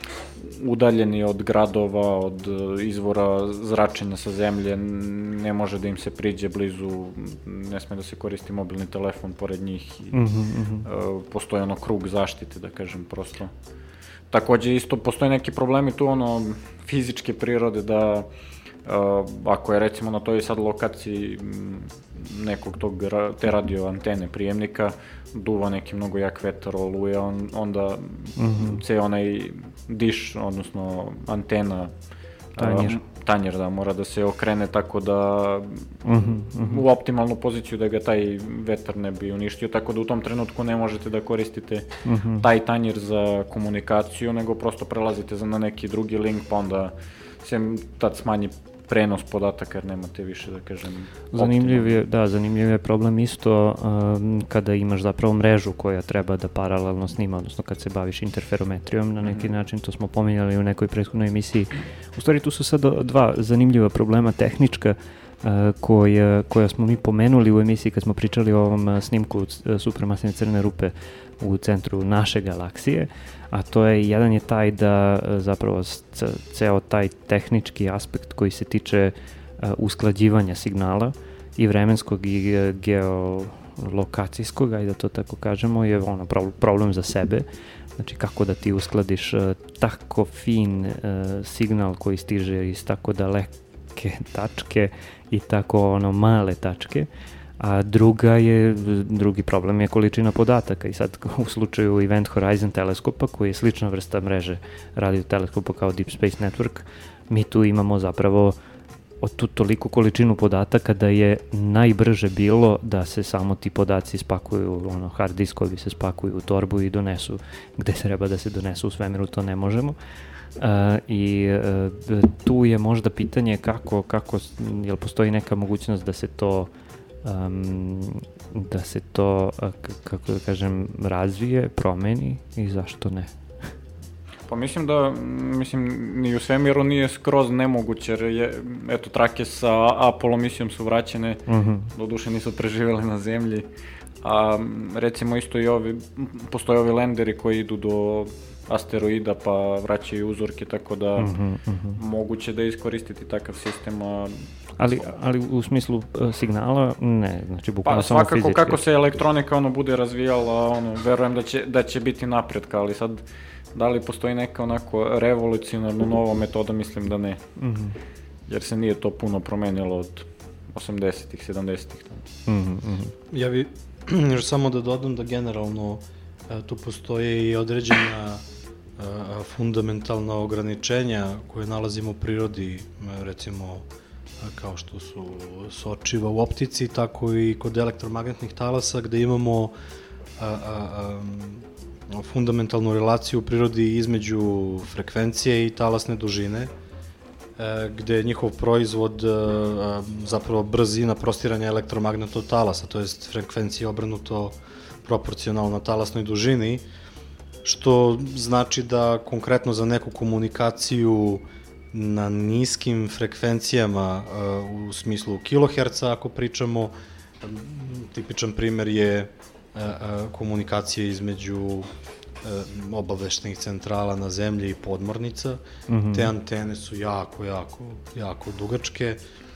S2: udaljeni od gradova, od izvora zračenja sa zemlje, ne može da im se priđe blizu, ne sme da se koristi mobilni telefon pored njih i mm-hmm. uh, postoji ono krug zaštite, da kažem, prosto. Takođe isto postoje neki problemi tu ono fizičke prirode da uh, ako je recimo na toj sad lokaciji nekog tog, te radio antene prijemnika duva neki mnogo jak vetar, oluje, on, onda mm-hmm. se onaj diš, odnosno antena,
S1: tanjer.
S2: Uh, tanjer da mora da se okrene tako da
S1: mm-hmm, mm-hmm.
S2: u optimalnu poziciju da ga taj vetar ne bi uništio, tako da u tom trenutku ne možete da koristite mm-hmm. taj tanjer za komunikaciju, nego prosto prelazite na neki drugi link, pa onda se tad smanji prenos podataka jer nemate više, da kažem,
S1: zanimljiv je, da, zanimljiv je problem isto um, kada imaš zapravo mrežu koja treba da paralelno snima, odnosno kad se baviš interferometrijom na neki mm-hmm. način, to smo pominjali u nekoj prethodnoj emisiji. U stvari tu su sad dva zanimljiva problema tehnička uh, koja, koja smo mi pomenuli u emisiji kad smo pričali o ovom uh, snimku uh, supermasivne crne rupe u centru naše galaksije, a to je, jedan je taj da zapravo ceo taj tehnički aspekt koji se tiče uh, usklađivanja signala i vremenskog i uh, geolokacijskog, ajde da to tako kažemo, je ono problem za sebe. Znači kako da ti uskladiš uh, tako fin uh, signal koji stiže iz tako daleke tačke i tako ono male tačke. A druga je, drugi problem je količina podataka i sad u slučaju Event Horizon teleskopa koji je slična vrsta mreže radioteleskopa kao Deep Space Network, mi tu imamo zapravo od tu toliku količinu podataka da je najbrže bilo da se samo ti podaci spakuju, ono hard diskovi se spakuju u torbu i donesu gde se treba da se donesu u svemiru, to ne možemo. Uh, i uh, tu je možda pitanje kako, kako, jel postoji neka mogućnost da se to Um, da se to, kako da kažem, razvije, promeni i zašto ne?
S2: Pa mislim da, mislim, ni u svemiru nije skroz nemoguće, jer je, eto, trake sa Apollo misijom su vraćene, uh-huh. doduše nisu preživjeli na zemlji, a recimo isto i ovi, postoje ovi landeri koji idu do asteroida pa vraćaju uzorke, tako da uh-huh, uh-huh. moguće da iskoristiti takav sistem. A...
S1: Ali, ali u smislu uh, signala, ne, znači bukvalno
S2: pa,
S1: samo fizički. Pa
S2: svakako kako se elektronika ono bude razvijala, ono, verujem da će, da će biti napretka, ali sad da li postoji neka onako revolucionarno nova metoda, mislim da ne. Uh-huh. Jer se nije to puno promenilo od osamdesetih, sedamdesetih.
S1: Uh-huh, uh-huh.
S3: Ja bi još samo da dodam da generalno tu postoje i određena a, fundamentalna ograničenja koje nalazimo u prirodi, recimo kao što su sočiva u optici, tako i kod elektromagnetnih talasa, gde imamo a, a, a, fundamentalnu relaciju u prirodi između frekvencije i talasne dužine, a, gde je njihov proizvod a, zapravo brzina prostiranja elektromagnetnog talasa, to jest frekvencija obrnuto proporcionalno talasnoj dužini, što znači da konkretno za neku komunikaciju na niskim frekvencijama u smislu kiloherca, ako pričamo, tipičan primer je komunikacija između obaveštenih centrala na zemlji i podmornica. Mm-hmm. Te antene su jako, jako, jako dugačke,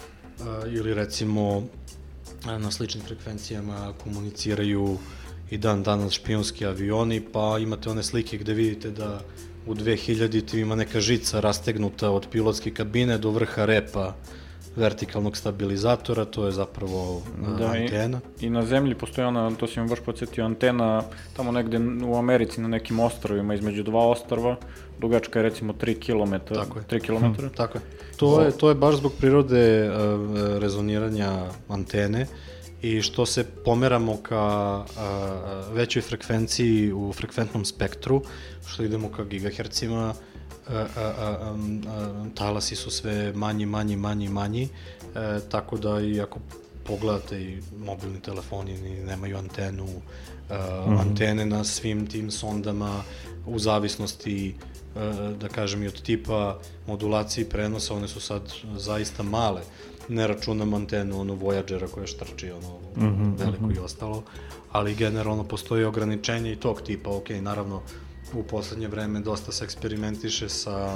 S3: ili recimo na sličnim frekvencijama komuniciraju i dan danas špijunski avioni, pa imate one slike gde vidite da u dve hiljadite ima neka žica rastegnuta od pilotske kabine do vrha repa vertikalnog stabilizatora, to je zapravo da, antena.
S2: I, I na zemlji postoji ona, to si vam baš podsjetio, antena tamo negde u Americi na nekim ostrvima, između dva ostrva, dugačka je recimo tri kilometra.
S3: Tako je.
S2: tri kilometra.
S3: Hm, tako je. To, je. to je baš zbog prirode uh, rezoniranja antene, i što se pomeramo ka a, većoj frekvenciji u frekventnom spektru, što idemo ka gigahercima, a, a, a, a, talasi su sve manji, manji, manji, manji, e, tako da i ako pogledate i mobilni telefoni nemaju antenu, a, mm-hmm. antene na svim tim sondama u zavisnosti da kažem i od tipa modulacije i prenosa, one su sad zaista male. Ne računam antenu, ono Voyagera koja štrči, ono mm-hmm, veliko mm-hmm. i ostalo, ali generalno postoji ograničenje i tog tipa. Ok, naravno, u poslednje vreme dosta se eksperimentiše sa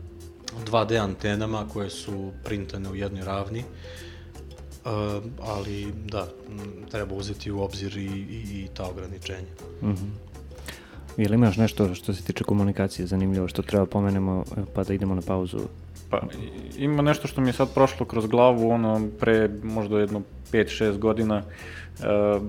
S3: dva de antenama koje su printane u jednoj ravni, uh, ali da, treba uzeti u obzir i, i, i ta ograničenja.
S1: Mm-hmm. Ili imaš nešto što se tiče komunikacije zanimljivo što treba pomenemo pa da idemo na pauzu?
S2: Pa ima nešto što mi je sad prošlo kroz glavu, ono, pre možda jedno pet šest godina. E,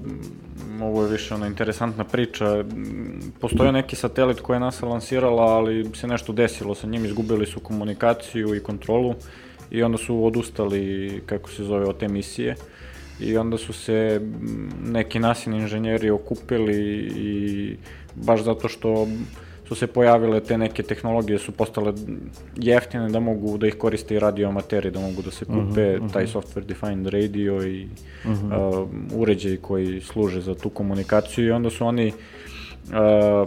S2: ovo je više ona interesantna priča. Postoje neki satelit koji je NASA lansirala, ali se nešto desilo sa njim, izgubili su komunikaciju i kontrolu i onda su odustali, kako se zove, od te misije. I onda su se neki nasini inženjeri okupili i baš zato što su se pojavile te neke tehnologije, su postale jeftine da mogu da ih koriste i radioamateri, da mogu da se kupe uh-huh, taj software defined radio i uh-huh. uh, uređaji koji služe za tu komunikaciju i onda su oni uh,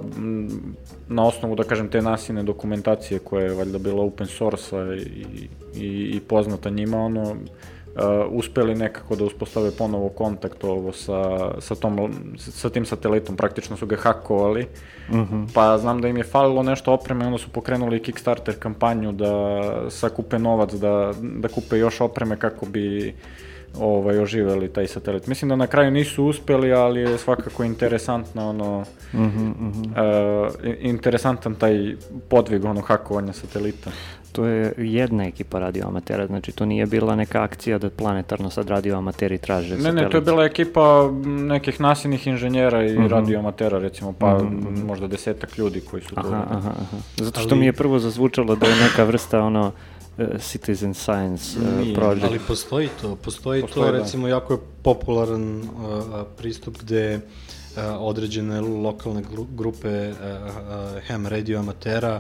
S2: na osnovu, da kažem, te nasine dokumentacije koja je valjda bila open source-a i, i, i poznata njima, ono, Uh, uspeli nekako da uspostave ponovo kontakt ovo sa, sa, tom, sa tim satelitom, praktično su ga hakovali, uh-huh. pa znam da im je falilo nešto opreme, onda su pokrenuli Kickstarter kampanju da sakupe novac, da, da kupe još opreme kako bi ovaj, oživeli taj satelit. Mislim da na kraju nisu uspeli, ali je svakako interesantno ono, uh-huh, uh-huh. Uh, interesantan taj podvig ono, hakovanja satelita.
S1: To je jedna ekipa radioamatera, znači to nije bila neka akcija da planetarno sad radioamateri traže satelit.
S2: Ne, ne, to je bila ekipa nekih nasinih inženjera i uh-huh. radioamatera, recimo, pa uh-huh. možda desetak ljudi koji su to...
S1: Aha, aha, aha. Zato što ali... mi je prvo zazvučalo da je neka vrsta ono uh, citizen science uh,
S3: nije,
S1: project.
S3: Ali postoji to, postoji, postoji to, da. Recimo, jako je popularan uh, pristup gde uh, određene lokalne grupe uh, uh, ham radioamatera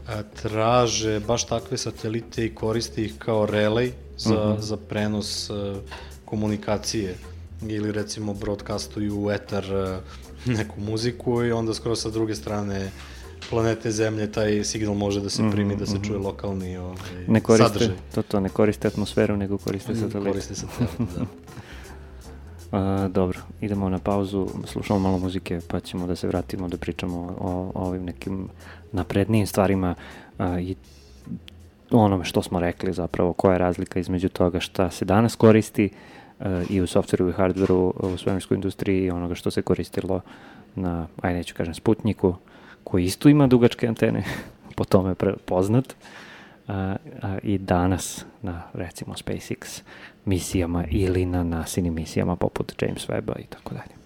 S3: traže baš takve satelite i koriste ih kao relay za, uh-huh. za prenos uh, komunikacije ili recimo broadcastuju u etar uh, neku muziku i onda skoro sa druge strane planete Zemlje taj signal može da se primi, uh-huh. da se čuje lokalni ovaj,
S1: ne koriste,
S3: sadržaj.
S1: To, to ne koriste atmosferu, nego koriste satelite.
S3: Koriste satelite, da.
S1: Uh, dobro, idemo na pauzu, slušamo malo muzike pa ćemo da se vratimo da pričamo o, o ovim nekim naprednijim stvarima uh, i onome što smo rekli zapravo, koja je razlika između toga šta se danas koristi uh, i u softveru i hardveru u svemirskoj industriji i onoga što se koristilo na, ajde neću kažem, Sputniku, koji isto ima dugačke antene, po tome je poznat. Uh, uh, i danas na recimo SpaceX misijama ili na nasinim misijama poput James Webb-a i tako dalje.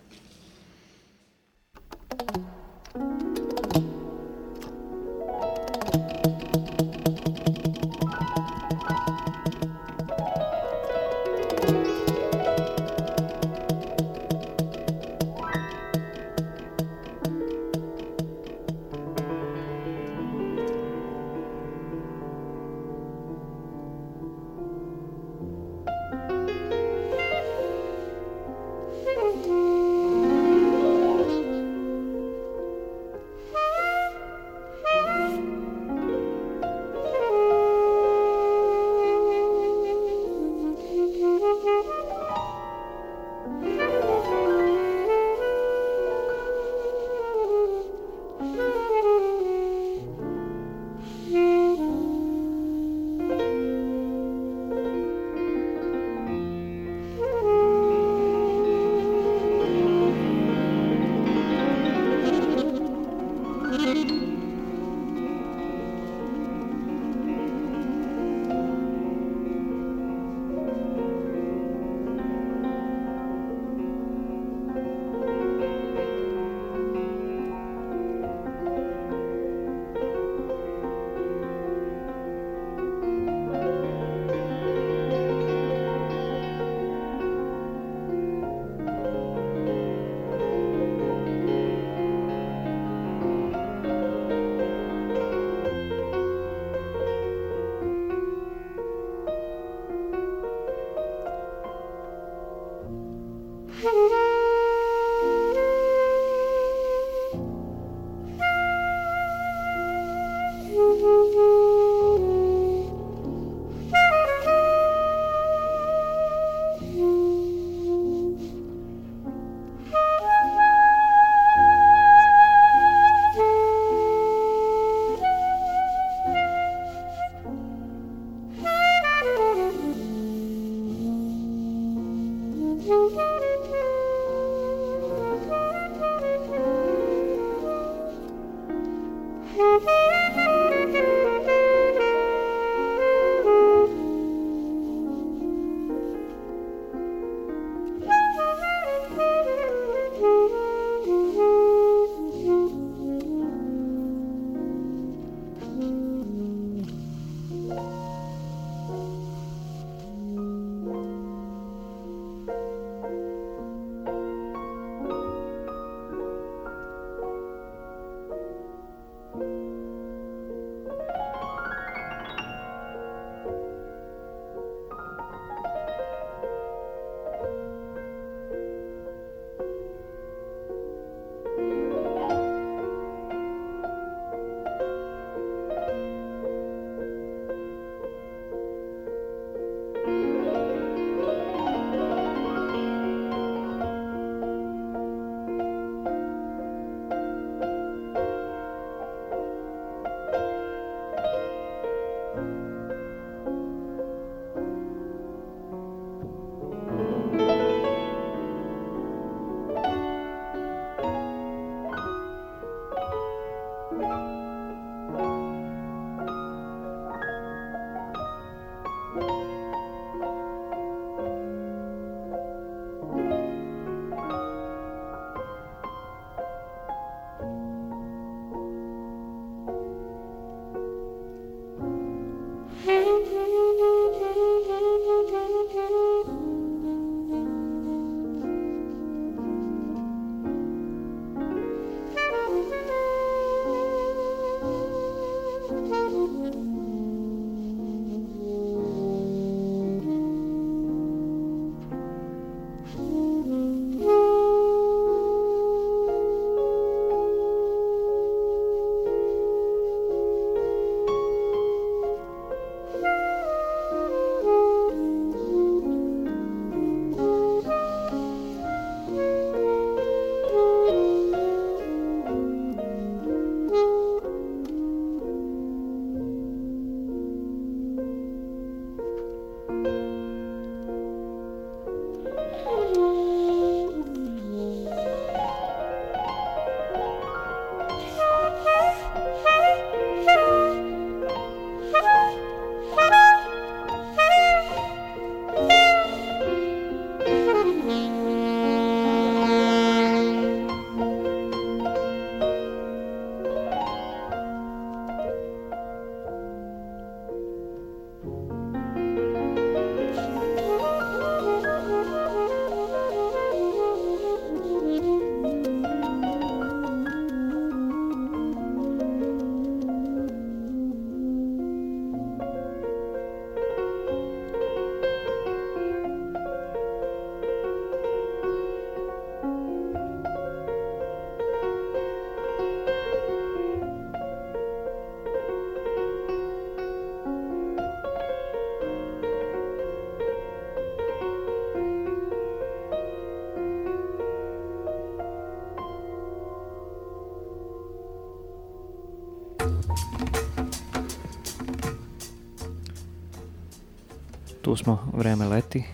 S1: tu smo, vreme leti.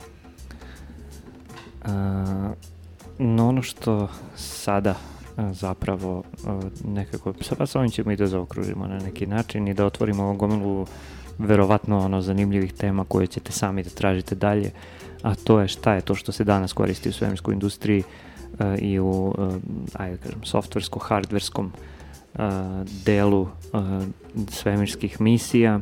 S1: A, no ono što sada a, zapravo a, nekako, pa sa ovim ćemo i da zaokružimo na neki način i da otvorimo gomilu verovatno ono zanimljivih tema koje ćete sami da tražite dalje, a to je šta je to što se danas koristi u svemirskoj industriji uh, i u, uh, ajde kažem, softversko-hardverskom uh, delu uh, svemirskih misija.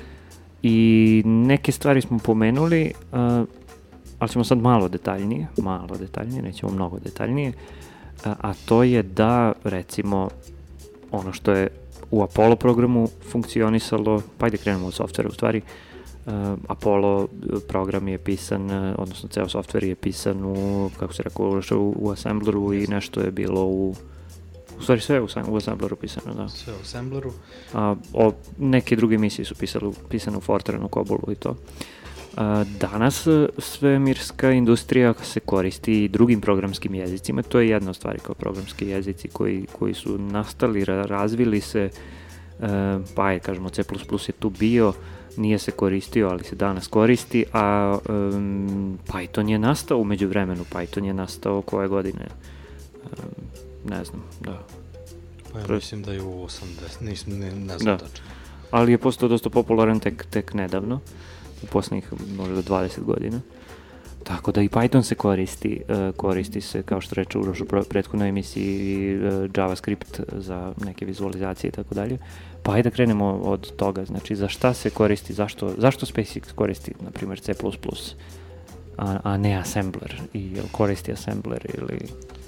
S1: I neke stvari smo pomenuli, uh, ali ćemo sad malo detaljnije, malo detaljnije, nećemo mnogo detaljnije, uh, a to je da, recimo, ono što je u Apollo programu funkcionisalo, pa ajde krenemo od softvera u stvari. uh, Apollo program je pisan, uh, odnosno ceo softver je pisan u, kako se rekao, u, u assembleru i nešto je bilo u, u stvari sve u, u assembleru pisano, da.
S3: Sve u assembleru.
S1: A, o, neke druge misije su pisali, pisane u Fortranu, Cobolu i to. A, danas svemirska industrija se koristi i drugim programskim jezicima, to je jedna od stvari kao programski jezici koji, koji su nastali, razvili se, e, pa je, kažemo, C plus plus je tu bio, nije se koristio, ali se danas koristi, a um, Python je nastao umeđu vremenu, Python je nastao koje godine, um, ne znam, da.
S3: Pa ja mislim da je u osamdeset, nisam, ne, ne znam tačno.
S1: Ali je postao dosta popularan tek, tek nedavno, u posljednjih možda dvadeset godina. Tako da i Python se koristi, uh, koristi se, kao što reče Uroš u prethodnoj emisiji, uh, JavaScript za neke vizualizacije i tako dalje. Pa ajde da krenemo od toga, znači za šta se koristi, zašto, zašto SpaceX koristi, na primjer, C plus plus, a, a ne assembler, i jel koristi assembler ili...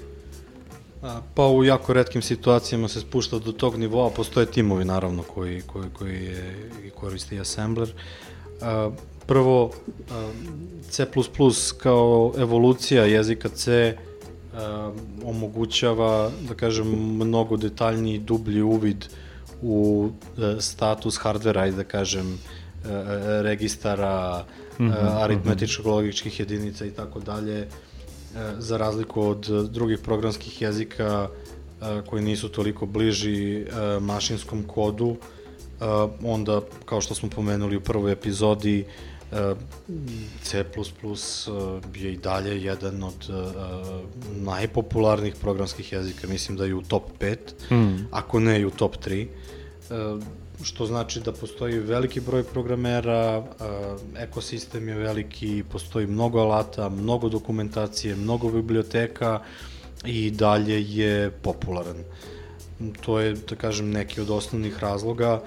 S3: A, pa u jako retkim situacijama se spušta do tog nivoa, postoje timovi naravno koji, koji, koji je, koristi assembler. A, prvo, a, C plus plus kao evolucija jezika C a, omogućava, da kažem, mnogo detaljniji, dublji uvid u a, status hardvera i, da kažem, a, registara, mm-hmm, aritmetičko-logičkih jedinica i tako dalje, za razliku od drugih programskih jezika koji nisu toliko bliži mašinskom kodu. Onda, kao što smo pomenuli u prvoj epizodi, C plus plus je i dalje jedan od najpopularnijih programskih jezika, mislim da je u top pet, mm. ako ne i u top tri, što znači da postoji veliki broj programera, ekosistem je veliki, postoji mnogo alata, mnogo dokumentacije, mnogo biblioteka i dalje je popularan. To je, da kažem, neki od osnovnih razloga.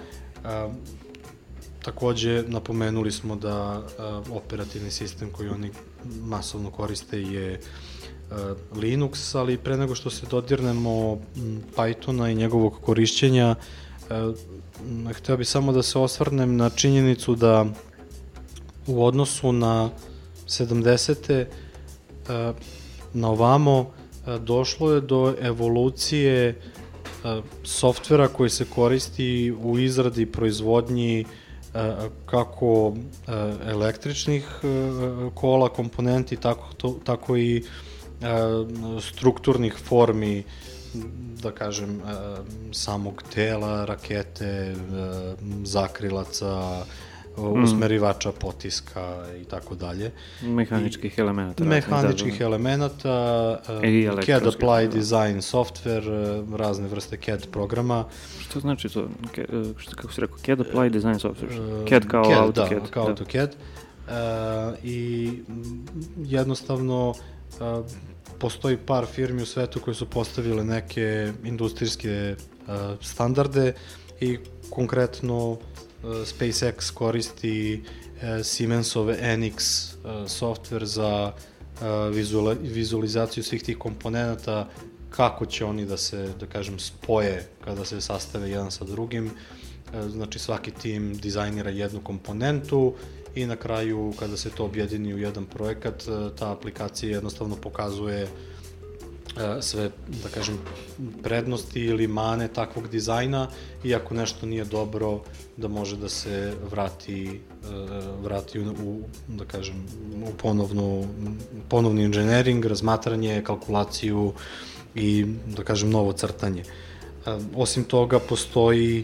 S3: Takođe, napomenuli smo da operativni sistem koji oni masovno koriste je Linux, ali pre nego što se dodirnemo Pythona i njegovog korišćenja, hteo bih samo da se osvrnem na činjenicu da u odnosu na sedamdesete na ovamo došlo je do evolucije softvera koji se koristi u izradi, proizvodnji kako električnih kola, komponenti, tako, to, tako i strukturnih formi, da kažem, samog tela, rakete, zakrilaca, usmerivača potiska i tako dalje.
S1: Mehaničkih elemenata.
S3: Mehaničkih elemenata, C A D Apply Design software, razne vrste C A D programa.
S1: Što znači to? Kako si rekao? C A D Apply Design software? C A D kao AutoCAD.
S3: Da, kao AutoCAD. I jednostavno postoji par firmi u svetu koje su postavile neke industrijske standarde i konkretno SpaceX koristi Siemensove N X software za vizualizaciju svih tih komponenata, kako će oni da se, da kažem, spoje kada se sastave jedan sa drugim. Znači svaki tim dizajnira jednu komponentu i na kraju kada se to objedini u jedan projekat, ta aplikacija jednostavno pokazuje sve, da kažem, prednosti ili mane takvog dizajna i ako nešto nije dobro, da može da se vrati, vrati u, da kažem, u ponovnu, ponovni inženjering, razmatranje, kalkulaciju i, da kažem, novo crtanje. Osim toga, postoji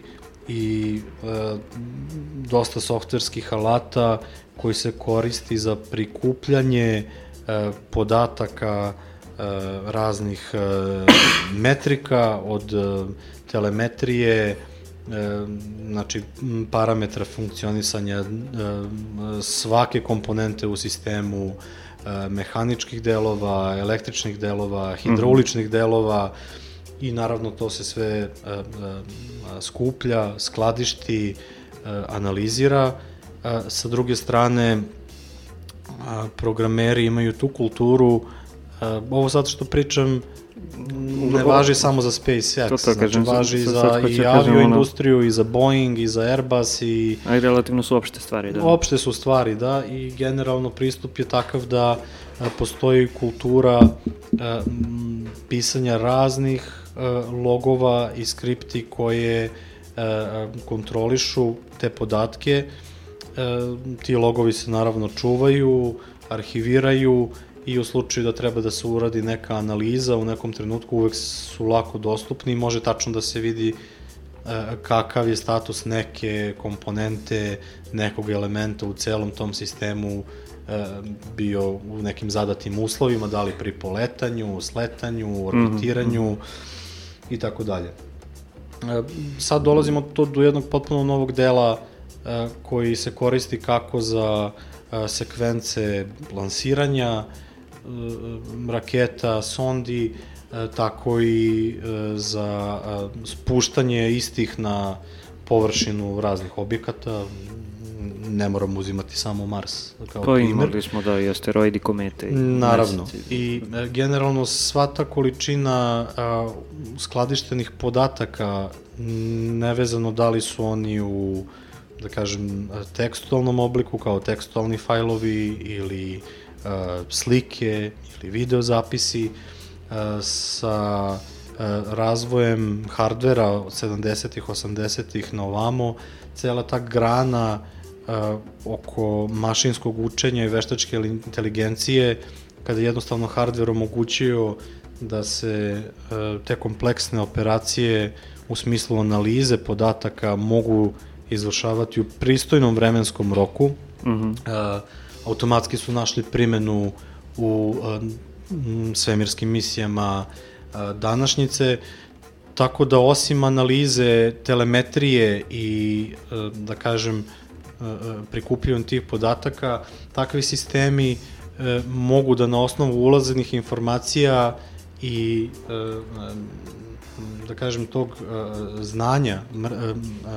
S3: i e, dosta softverskih alata koji se koristi za prikupljanje e, podataka e, raznih e, metrika od e, telemetrije, E, znači parametra funkcionisanja e, svake komponente u sistemu, e, mehaničkih delova, električnih delova, hidrauličnih mm-hmm. delova i naravno to se sve e, e, skuplja, skladišti, e, analizira. E, sa druge strane, a, programeri imaju tu kulturu, e, ovo zato što pričam ne važi samo za SpaceX, to to znači kažem, važi sa, za i avioindustriju, ono, i za Boeing, i za Airbus, i...
S1: A i relativno su opšte stvari, da.
S3: Opšte su stvari, da, i generalno pristup je takav da a, postoji kultura a, m, pisanja raznih a, logova i skripti koje a, kontrolišu te podatke. A, ti logovi se naravno čuvaju, arhiviraju, i u slučaju da treba da se uradi neka analiza u nekom trenutku uvek su lako dostupni i može tačno da se vidi kakav je status neke komponente, nekog elementa u celom tom sistemu bio u nekim zadatim uslovima, da li pri poletanju, sletanju, orbitiranju mm-hmm. i tako dalje. Sad dolazimo to do jednog potpuno novog dela koji se koristi kako za sekvence lansiranja raketa, sondi, tako i za spuštanje istih na površinu raznih objekata. Ne moramo uzimati samo Mars kao
S1: pa
S3: primer.
S1: Imali smo da i asteroidi, komete. I
S3: naravno.
S1: Meseci.
S3: I generalno sva ta količina a, skladištenih podataka, nevezano da li su oni u, da kažem, tekstualnom obliku kao tekstualni fajlovi ili a, slike ili video zapisi, a, sa a, razvojem hardvera od sedamdesetih, osamdesetih na ovamo, cela ta grana Uh, oko mašinskog učenja i veštačke inteligencije, kada jednostavno hardver omogućio da se uh, te kompleksne operacije u smislu analize podataka mogu izvršavati u pristojnom vremenskom roku. Mm-hmm. Uh, automatski su našli primenu u uh, svemirskim misijama uh, današnjice, tako da osim analize telemetrije i, uh, da kažem, prikupljanjem tih podataka, takvi sistemi e, mogu da na osnovu ulazenih informacija i e, da kažem tog e, znanja mr, e,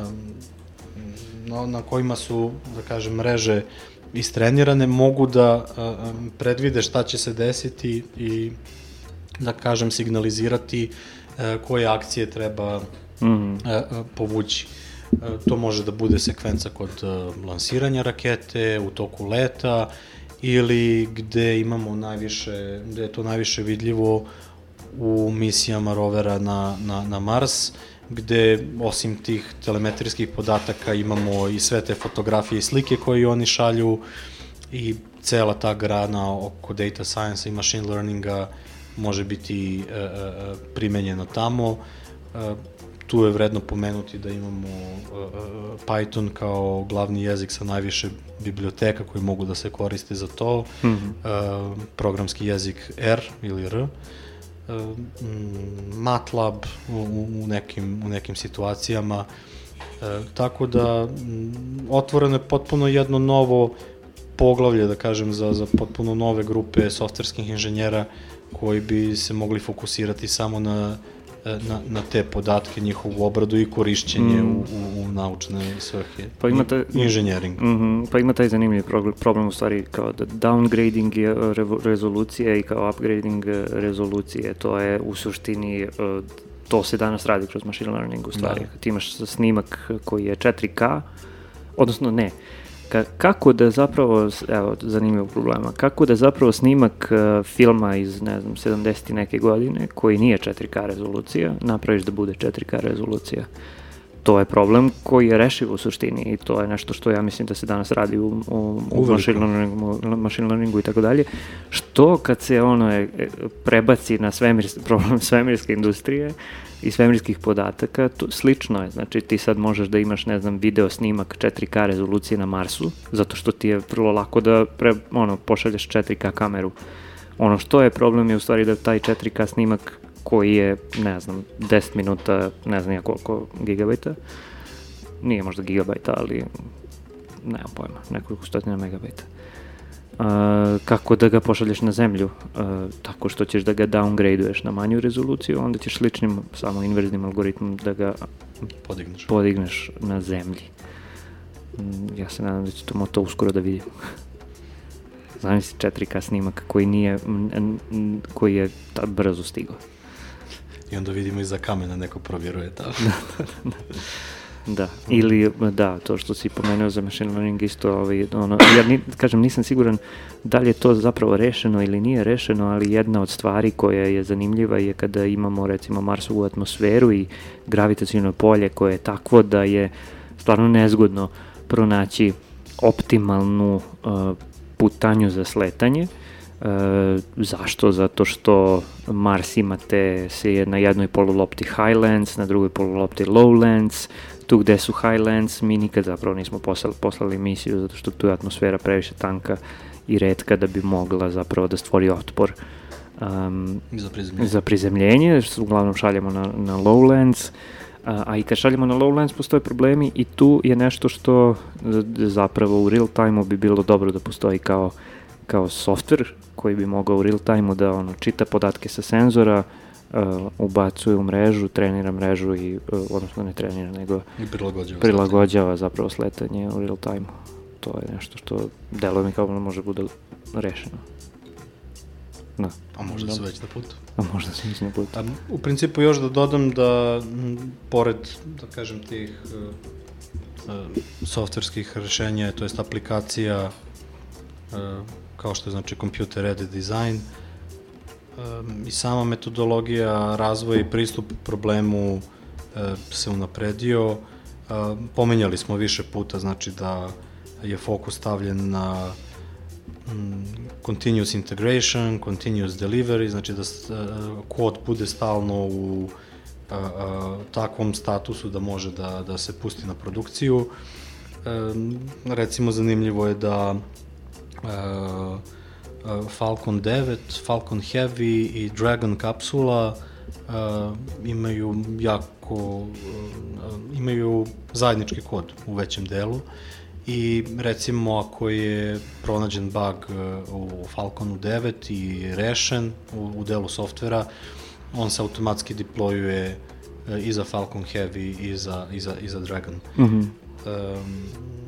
S3: na, na kojima su, da kažem, mreže istrenirane, mogu da e, predvide šta će se desiti i, da kažem, signalizirati e, koje akcije treba mm-hmm. e, povući. To može da bude sekvenca kod lansiranja rakete, u toku leta ili gde imamo najviše, gde je to najviše vidljivo u misijama rovera na, na, na Mars, gde osim tih telemetrijskih podataka imamo i sve te fotografije i slike koje oni šalju i cela ta grana oko data science i machine learninga može biti e, e, primenjena tamo. E, Tu je vredno pomenuti da imamo uh, Python kao glavni jezik sa najviše biblioteka koji mogu da se koriste za to, mm-hmm. uh, programski jezik R ili R, uh, MATLAB u, u, nekim, u nekim situacijama, uh, tako da um, otvoreno je potpuno jedno novo poglavlje, da kažem, za, za potpuno nove grupe softverskih inženjera koji bi se mogli fokusirati samo na Na, na te podatke, njihovu obradu i korišćenje mm. u, u, u naučne svrhe. Pa ima taj, inženjering.
S1: Mm-hmm, pa ima taj zanimljiv problem, u stvari, kao da downgrading je rezolucije i kao upgrading rezolucije. To je u suštini, to se danas radi kroz machine learning, u stvari. Da. Ti imaš snimak koji je četiri K, odnosno ne, Ka, kako da zapravo, evo, zanimljiv problema, kako da zapravo snimak uh, filma iz, ne znam, sedamdeset neke godine, koji nije četiri K rezolucija, napraviš da bude četiri K rezolucija. to je problem koji je rešiv u suštini i to je nešto što ja mislim da se danas radi u, u, u machine learningu, machine learningu i tako dalje. Što kad se ono prebaci na svemir, problem svemirske industrije i svemirskih podataka, to, slično je. Znači ti sad možeš da imaš, ne znam, video snimak četiri ka rezolucije na Marsu, zato što ti je vrlo lako da pre, ono, pošalješ četiri ka kameru. Ono što je problem je u stvari da taj četiri ka snimak koji je, ne znam, deset minuta, ne znam ja koliko gigabajta, nije možda gigabajta, ali nemam pojma, nekoliko stotina megabajta. Uh, kako da ga pošalješ na zemlju, uh, tako što ćeš da ga downgradeuješ na manju rezoluciju, onda ćeš sličnim, samo inverznim algoritmom da ga
S3: podigneš,
S1: podigneš na zemlji. Mm, ja se nadam da ćemo to uskoro da vidimo. Zamisli četiri ka snimak koji nije, m, m, koji je tad brzo stigao.
S3: I onda vidimo iza kamena neko provjeruje ta.
S1: Da, ili, da, to što si pomenuo za machine learning isto, ovaj, ono, ja ni, kažem, nisam siguran da li je to zapravo rešeno ili nije rešeno, ali jedna od stvari koja je zanimljiva je kada imamo, recimo, Marsovu atmosferu i gravitaciono polje koje je takvo da je stvarno nezgodno pronaći optimalnu uh, putanju za sletanje. E, zašto? Zato što Mars imate se na jednoj polulopti Highlands, na drugoj polulopti Lowlands, tu gde su Highlands mi nikad zapravo nismo poslali, poslali misiju zato što tu je atmosfera previše tanka i retka da bi mogla zapravo da stvori otpor um, za prizemljenje, za prizemljenje što uglavnom šaljemo na, na Lowlands. A, a i kad šaljemo na Lowlands postoje problemi i tu je nešto što zapravo u real time-u bi bilo dobro da postoji kao kao software koji bi mogao u real time-u da ono, čita podatke sa senzora, uh, ubacuje u mrežu, trenira mrežu i, uh, odnosno ne trenira, nego
S3: i prilagođava,
S1: prilagođava zapravo sletanje u real time-u. To je nešto što deluje mi kao da može bude rešeno. Da.
S3: A možda da. su već na putu.
S1: A možda su već na putu.
S3: A, u principu još da dodam da, m, pored, da kažem, tih uh, uh, softverskih rešenja, to jest aplikacija, uh, kao što je znači computer aided design, um, i sama metodologija razvoja i pristup problemu uh, se unapredio. Uh, pomenjali smo više puta znači da je fokus stavljen na um, continuous integration, continuous delivery, znači da uh, kod bude stalno u uh, uh, takvom statusu da može da, da se pusti na produkciju. Um, recimo zanimljivo je da Uh, uh, Falcon devet, Falcon Heavy i Dragon kapsula uh, imaju jako uh, imaju zajednički kod u većem delu i recimo ako je pronađen bug uh, u Falconu devet i rešen u, u delu softvera, on se automatski deployuje uh, i za Falcon Heavy i za, i za, i za Dragon. Mm-hmm. Um,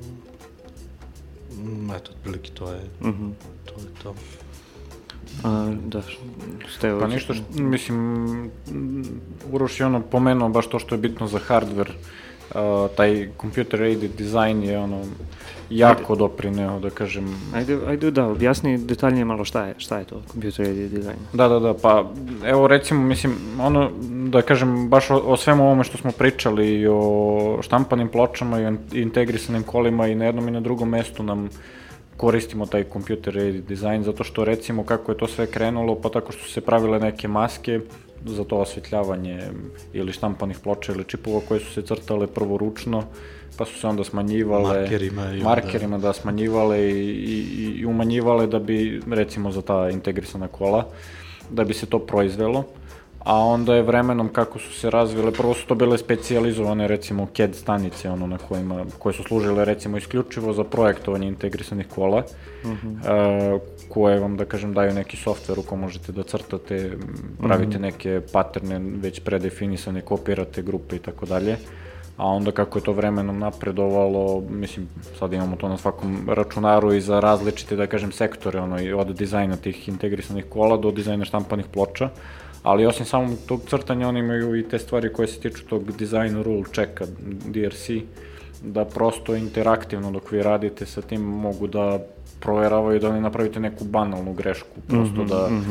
S3: Eto, otprilike to je, mm-hmm. to je to.
S1: A, da, ste
S2: pa ništa, što, mislim, Uroš je ono pomenuo baš to što je bitno za hardware, uh, taj computer aided design je ono jako ajde. doprineo, da kažem.
S1: Ajde, ajde da, objasni detaljnije malo šta je, šta je to computer aided design.
S2: Da, da, da, pa evo recimo, mislim, ono, da kažem, baš o, o svemu ovome što smo pričali i o štampanim pločama i o integrisanim kolima i na jednom i na drugom mestu nam koristimo taj computer aided design, zato što recimo kako je to sve krenulo, pa tako što su se pravile neke maske za to osvetljavanje ili štampanih ploča ili čipova koje su se crtale prvo ručno, pa su se onda smanjivale
S3: markerima, i
S2: markerima onda... da smanjivale i, i, i umanjivale da bi, recimo za ta integrisana kola, da bi se to proizvelo. A onda je vremenom kako su se razvile, prvo su to bile specijalizovane recimo C A D stanice ono, na kojima, koje su služile recimo isključivo za projektovanje integrisanih kola, uh-huh. e, koje vam da kažem daju neki softver u kojem možete da crtate, pravite uh-huh. neke paterne već predefinisane, kopirate grupe i tako dalje. A onda kako je to vremenom napredovalo, mislim, sad imamo to na svakom računaru i za različite, da kažem, sektore, ono, i od dizajna tih integrisanih kola do dizajna štampanih ploča. Ali osim samog tog crtanja, oni imaju i te stvari koje se tiču tog design rule checka, D R C, da prosto interaktivno dok vi radite sa tim mogu da proveravaju da ne napravite neku banalnu grešku, prosto mm-hmm, da, mm-hmm.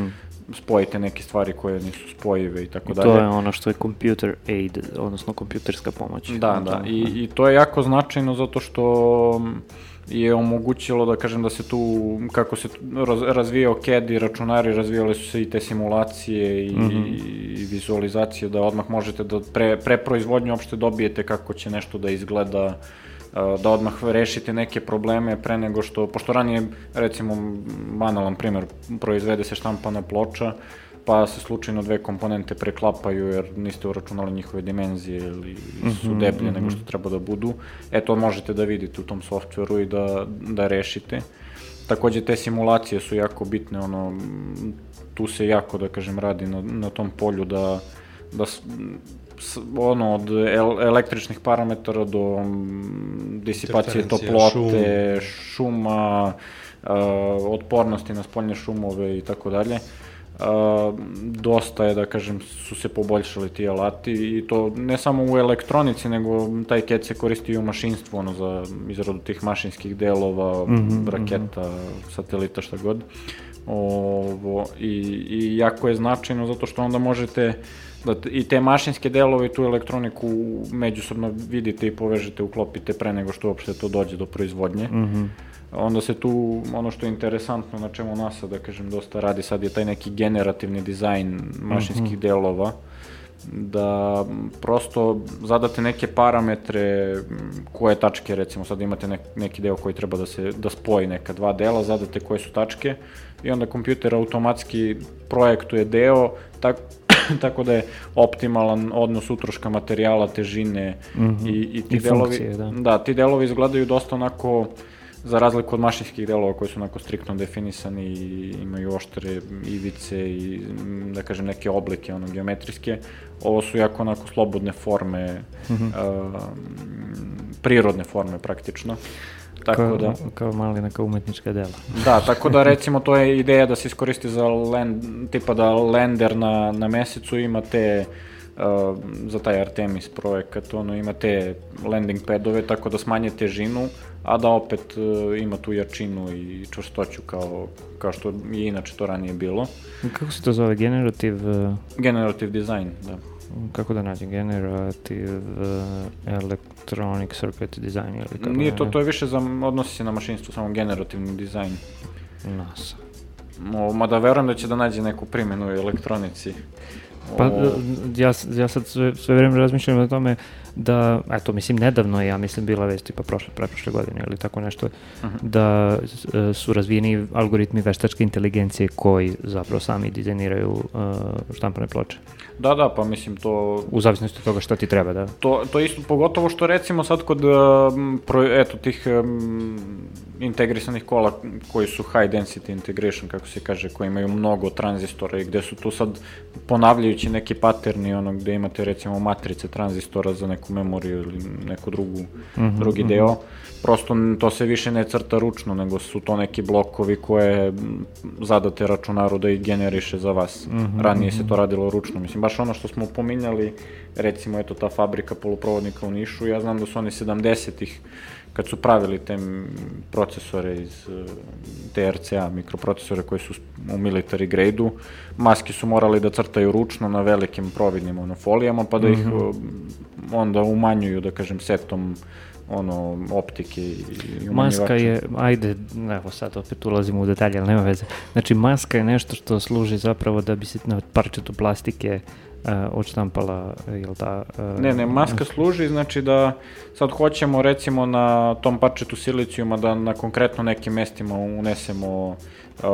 S2: spojite neke stvari koje nisu spojive i tako
S1: I
S2: dalje.
S1: to je ono što je computer aid, odnosno kompjuterska pomoć.
S2: Da, da, I, i to je jako značajno zato što je omogućilo, da kažem, da se tu, kako se raz, razvijao C A D i računari, razvijale su se i te simulacije i, mm-hmm. i vizualizacije, da odmah možete da pre, pre proizvodnje uopšte dobijete kako će nešto da izgleda, da odmah rešite neke probleme pre nego što, pošto ranije, recimo, banalan primer, proizvede se štampana ploča, pa se slučajno dve komponente preklapaju jer niste uračunali njihove dimenzije ili su deblje mm-hmm. nego što treba da budu. E, to možete da vidite u tom softveru i da, da rešite. Takođe, te simulacije su jako bitne, ono, tu se jako, da kažem, radi na, na tom polju da, da s, ono, od el, električnih parametara do disipacije toplote, šuma, uh, otpornosti na spoljne šumove i tako dalje. Uh, dosta je, da kažem, su se poboljšali ti alati i to ne samo u elektronici, nego taj C A D se koristi i u mašinstvu, ono, za izradu tih mašinskih delova, mm-hmm, raketa, mm-hmm. satelita, šta god. Ovo, i, i jako je značajno zato što onda možete da i te mašinske delove i tu elektroniku međusobno vidite i povežete, uklopite pre nego što uopšte to dođe do proizvodnje. Mm-hmm. Onda se tu, ono što je interesantno, na čemu NASA, da kažem, dosta radi sad je taj neki generativni dizajn mašinskih mm-hmm. delova, da prosto zadate neke parametre, koje tačke, recimo sad imate nek, neki deo koji treba da se da spoji neka dva dela, zadate koje su tačke i onda kompjuter automatski projektuje deo tak, tako da je optimalan odnos utroška materijala, težine mm-hmm. i, i ti I delovi, funkcije, da. Da, ti delovi izgledaju dosta onako, za razliku od mašinskih delova koji su onako striktno definisani i imaju oštre ivice i, da kažem, neke oblike, ono, geometrijske, ovo su jako onako slobodne forme, mm-hmm. uh, prirodne forme praktično. Tako
S1: kao,
S2: da,
S1: kao mali neka umetnička dela.
S2: Da, tako da recimo to je ideja da se iskoristi za land, tipa da lander na, na mesecu ima te Uh, za taj Artemis projekat, ono, ima te landing padove, tako da smanje težinu, a da opet uh, ima tu jačinu i čvrstoću kao, kao što je inače to ranije bilo.
S1: Kako se to zove? Generative... Uh...
S2: Generative design, da.
S1: Kako da nađem? Generative uh, electronic circuit design ili kako?
S2: Nije to, to je više za, odnosi se na mašinstvo, samo generativni dizajn.
S1: NASA.
S2: O, mada verujem da će da nađe neku primjenu u elektronici.
S1: Pa ja, ja sad sve, sve vreme razmišljam o tome da, eto, mislim, nedavno je, ja mislim, bila već tipa prošle, preprošle godine ili tako nešto, uh-huh. da uh, su razvijeni algoritmi veštačke inteligencije koji zapravo sami dizajniraju uh, štampane ploče.
S2: Da, da, pa mislim to...
S1: U zavisnosti od toga što ti treba, da.
S2: To, to isto, pogotovo što recimo sad kod, um, pro, eto, tih um, integrisanih kola koji su high density integration, kako se kaže, koji imaju mnogo tranzistora i gde su tu sad ponavljajući neki paterni, ono, gde imate recimo matrice tranzistora za neku memoriju ili neku drugu, mm-hmm, drugi deo, mm-hmm. prosto to se više ne crta ručno, nego su to neki blokovi koje zadate računaru da ih generiše za vas. Mm-hmm, ranije mm-hmm. se to radilo ručno, mislim, baš ono što smo pominjali, recimo, eto, ta fabrika poluprovodnika u Nišu, ja znam da su oni sedamdesetih, kad su pravili te procesore iz T R C A, mikroprocesore koji su u military grade-u, maske su morali da crtaju ručno na velikim providnim ono, folijama, pa da ih mm-hmm. onda umanjuju, da kažem, setom ono, optike i umanjivača.
S1: Maska je, ajde, evo sad opet ulazimo u detalje, ali nema veze. Znači, maska je nešto što služi zapravo da bi se na parčetu plastike Uh, odštampala, jel da... Uh,
S2: ne, ne, maska služi, znači da sad hoćemo recimo na tom parčetu silicijuma da na konkretno nekim mestima unesemo uh,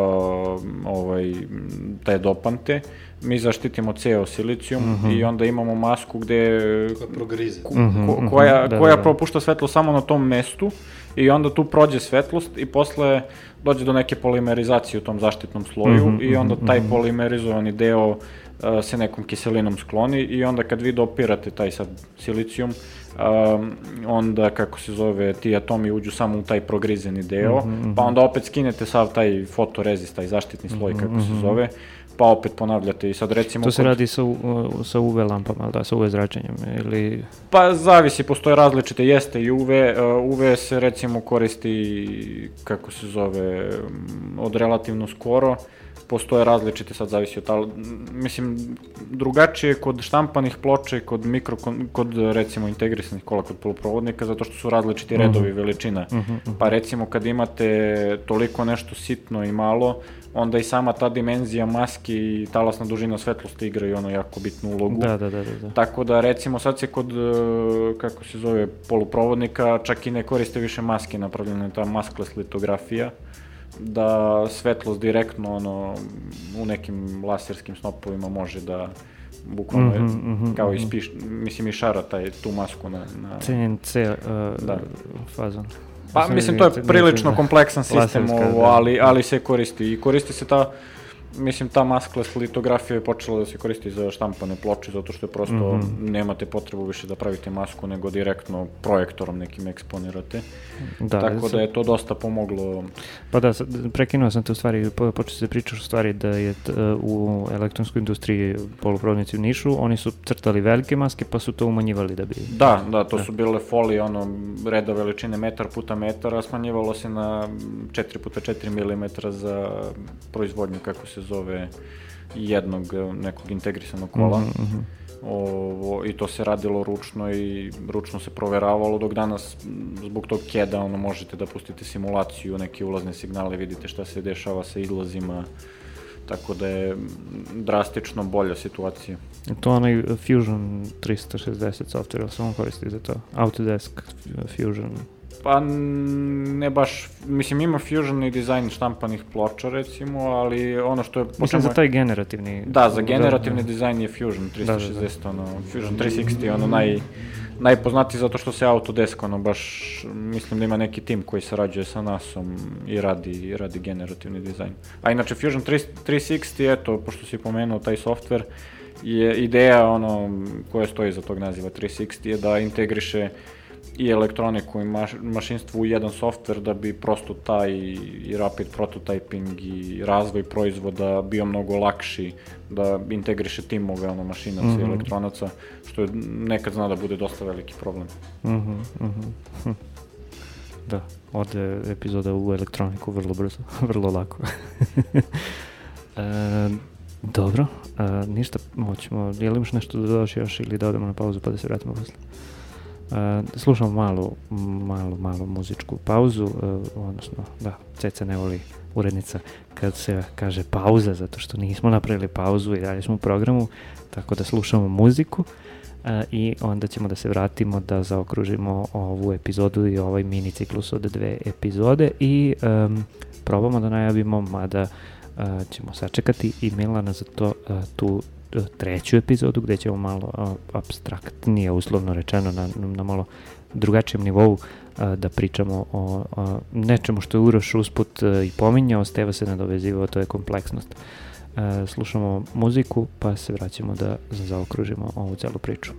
S2: ovaj, te dopante, mi zaštitimo ceo silicijum mm-hmm. i onda imamo masku gde...
S3: Koja progrize.
S2: Ko, ko, koja da, koja da, da. propušta svetlo samo na tom mestu i onda tu prođe svetlost i posle dođe do neke polimerizacije u tom zaštitnom sloju mm-hmm, i onda taj mm-hmm. polimerizovani deo Uh, se nekom kiselinom skloni i onda kad vi dopirate taj sad silicijum, um, onda, kako se zove, ti atomi uđu samo u taj progrizeni deo, mm-hmm. pa onda opet skinete sav taj fotorezist, taj zaštitni sloj, kako mm-hmm. se zove, pa opet ponavljate i sad recimo...
S1: To se kod... radi sa, uh, sa U V lampama, da, sa U V zračenjem ili...
S2: Pa zavisi, postoje različite, jeste i U V, uh, U V se recimo koristi, kako se zove, od relativno skoro, postoje različite, sad zavisi od, ali, mislim, drugačije kod štampanih ploča i kod mikro, kod recimo integrisanih kola, kod poluprovodnika, zato što su različiti redovi veličina. Pa recimo kad imate toliko nešto sitno i malo, onda i sama ta dimenzija maski i talasna dužina svetlosti igraju ono jako bitnu ulogu.
S1: Da, da, da, da.
S2: Tako da recimo sad se kod, kako se zove, poluprovodnika čak i ne koriste više maske, napravljena je ta maskless litografija, da svetlost direktno ono, u nekim laserskim snopovima može da bukvalno je, mm-hmm, mm-hmm, kao ispiš, mislim i šara taj, tu masku na... na...
S1: C N C uh, da. fazon.
S2: Pa mislim to je prilično kompleksan sistem ovo, ali, ali se koristi i koristi se ta, mislim ta maskless litografija je počela da se koristi za štampane ploče, zato što je prosto mm-hmm. nemate potrebu više da pravite masku, nego direktno projektorom nekim eksponirate. Da, tako da je to dosta pomoglo.
S1: Pa da, prekinuo sam te u stvari, po, počeo se pričaš u stvari da je t, u elektronskoj industriji poluprovodnici u Nišu, oni su crtali velike maske pa su to umanjivali da bi...
S2: Da, da, to da. su bile folije, ono, reda veličine metar puta metar, a smanjivalo se na četiri puta četiri milimetra za proizvodnju, kako se zove, jednog nekog integrisanog kola. Mm-hmm. Ovo, i to se radilo ručno i ručno se proveravalo, dok danas zbog tog C A D-a ono, možete da pustite simulaciju, neke ulazne signale, vidite šta se dešava sa izlazima, tako da je drastično bolja situacija.
S1: To onaj Fusion trista šezdeset software, ali se on koristi za to? Autodesk Fusion?
S2: Pa ne baš, mislim ima Fusion i dizajn štampanih ploča recimo, ali ono što je...
S1: Mislim za taj generativni...
S2: Da, za generativni da, dizajn je Fusion trista šezdeset, da, da, da. ono, Fusion trista šezdeset, ono naj, najpoznatiji zato što se Autodesk, ono baš, mislim da ima neki tim koji sarađuje sa nasom i radi, radi generativni dizajn. A inače Fusion trista šezdeset, eto, pošto si pomenuo taj software, je ideja ono koja stoji za tog naziva trista šezdeset je da integriše i elektroniku i maš, mašinstvo u jedan softver da bi prosto taj i rapid prototyping i razvoj proizvoda bio mnogo lakši, da integriše timove ono, mašinaca mm-hmm. i elektronaca, što je nekad zna da bude dosta veliki problem.
S1: Mm-hmm, mm-hmm. Da, ode epizoda u elektroniku vrlo brzo, vrlo lako. e, dobro, e, ništa, moćemo, je li imaš nešto da dodaš još ili da odemo na pauzu pa da se vratimo posle? Uh, slušamo malu, malu, malu muzičku pauzu, uh, odnosno, da, Ceca ne voli urednica kad se kaže pauza, zato što nismo napravili pauzu i dalje smo u programu, tako da slušamo muziku uh, i onda ćemo da se vratimo da zaokružimo ovu epizodu i ovaj mini ciklus od dve epizode i um, probamo da najavimo, mada uh, ćemo sačekati i Milana za to uh, tu treću epizodu gde ćemo malo uh, apstraktnije, uslovno rečeno, na, na malo drugačijem nivou uh, da pričamo o uh, nečemu što je Uroš usput uh, i pominjao, Steva se nadovezivao, to je kompleksnost. Uh, slušamo muziku pa se vraćamo da zaokružimo ovu celu priču.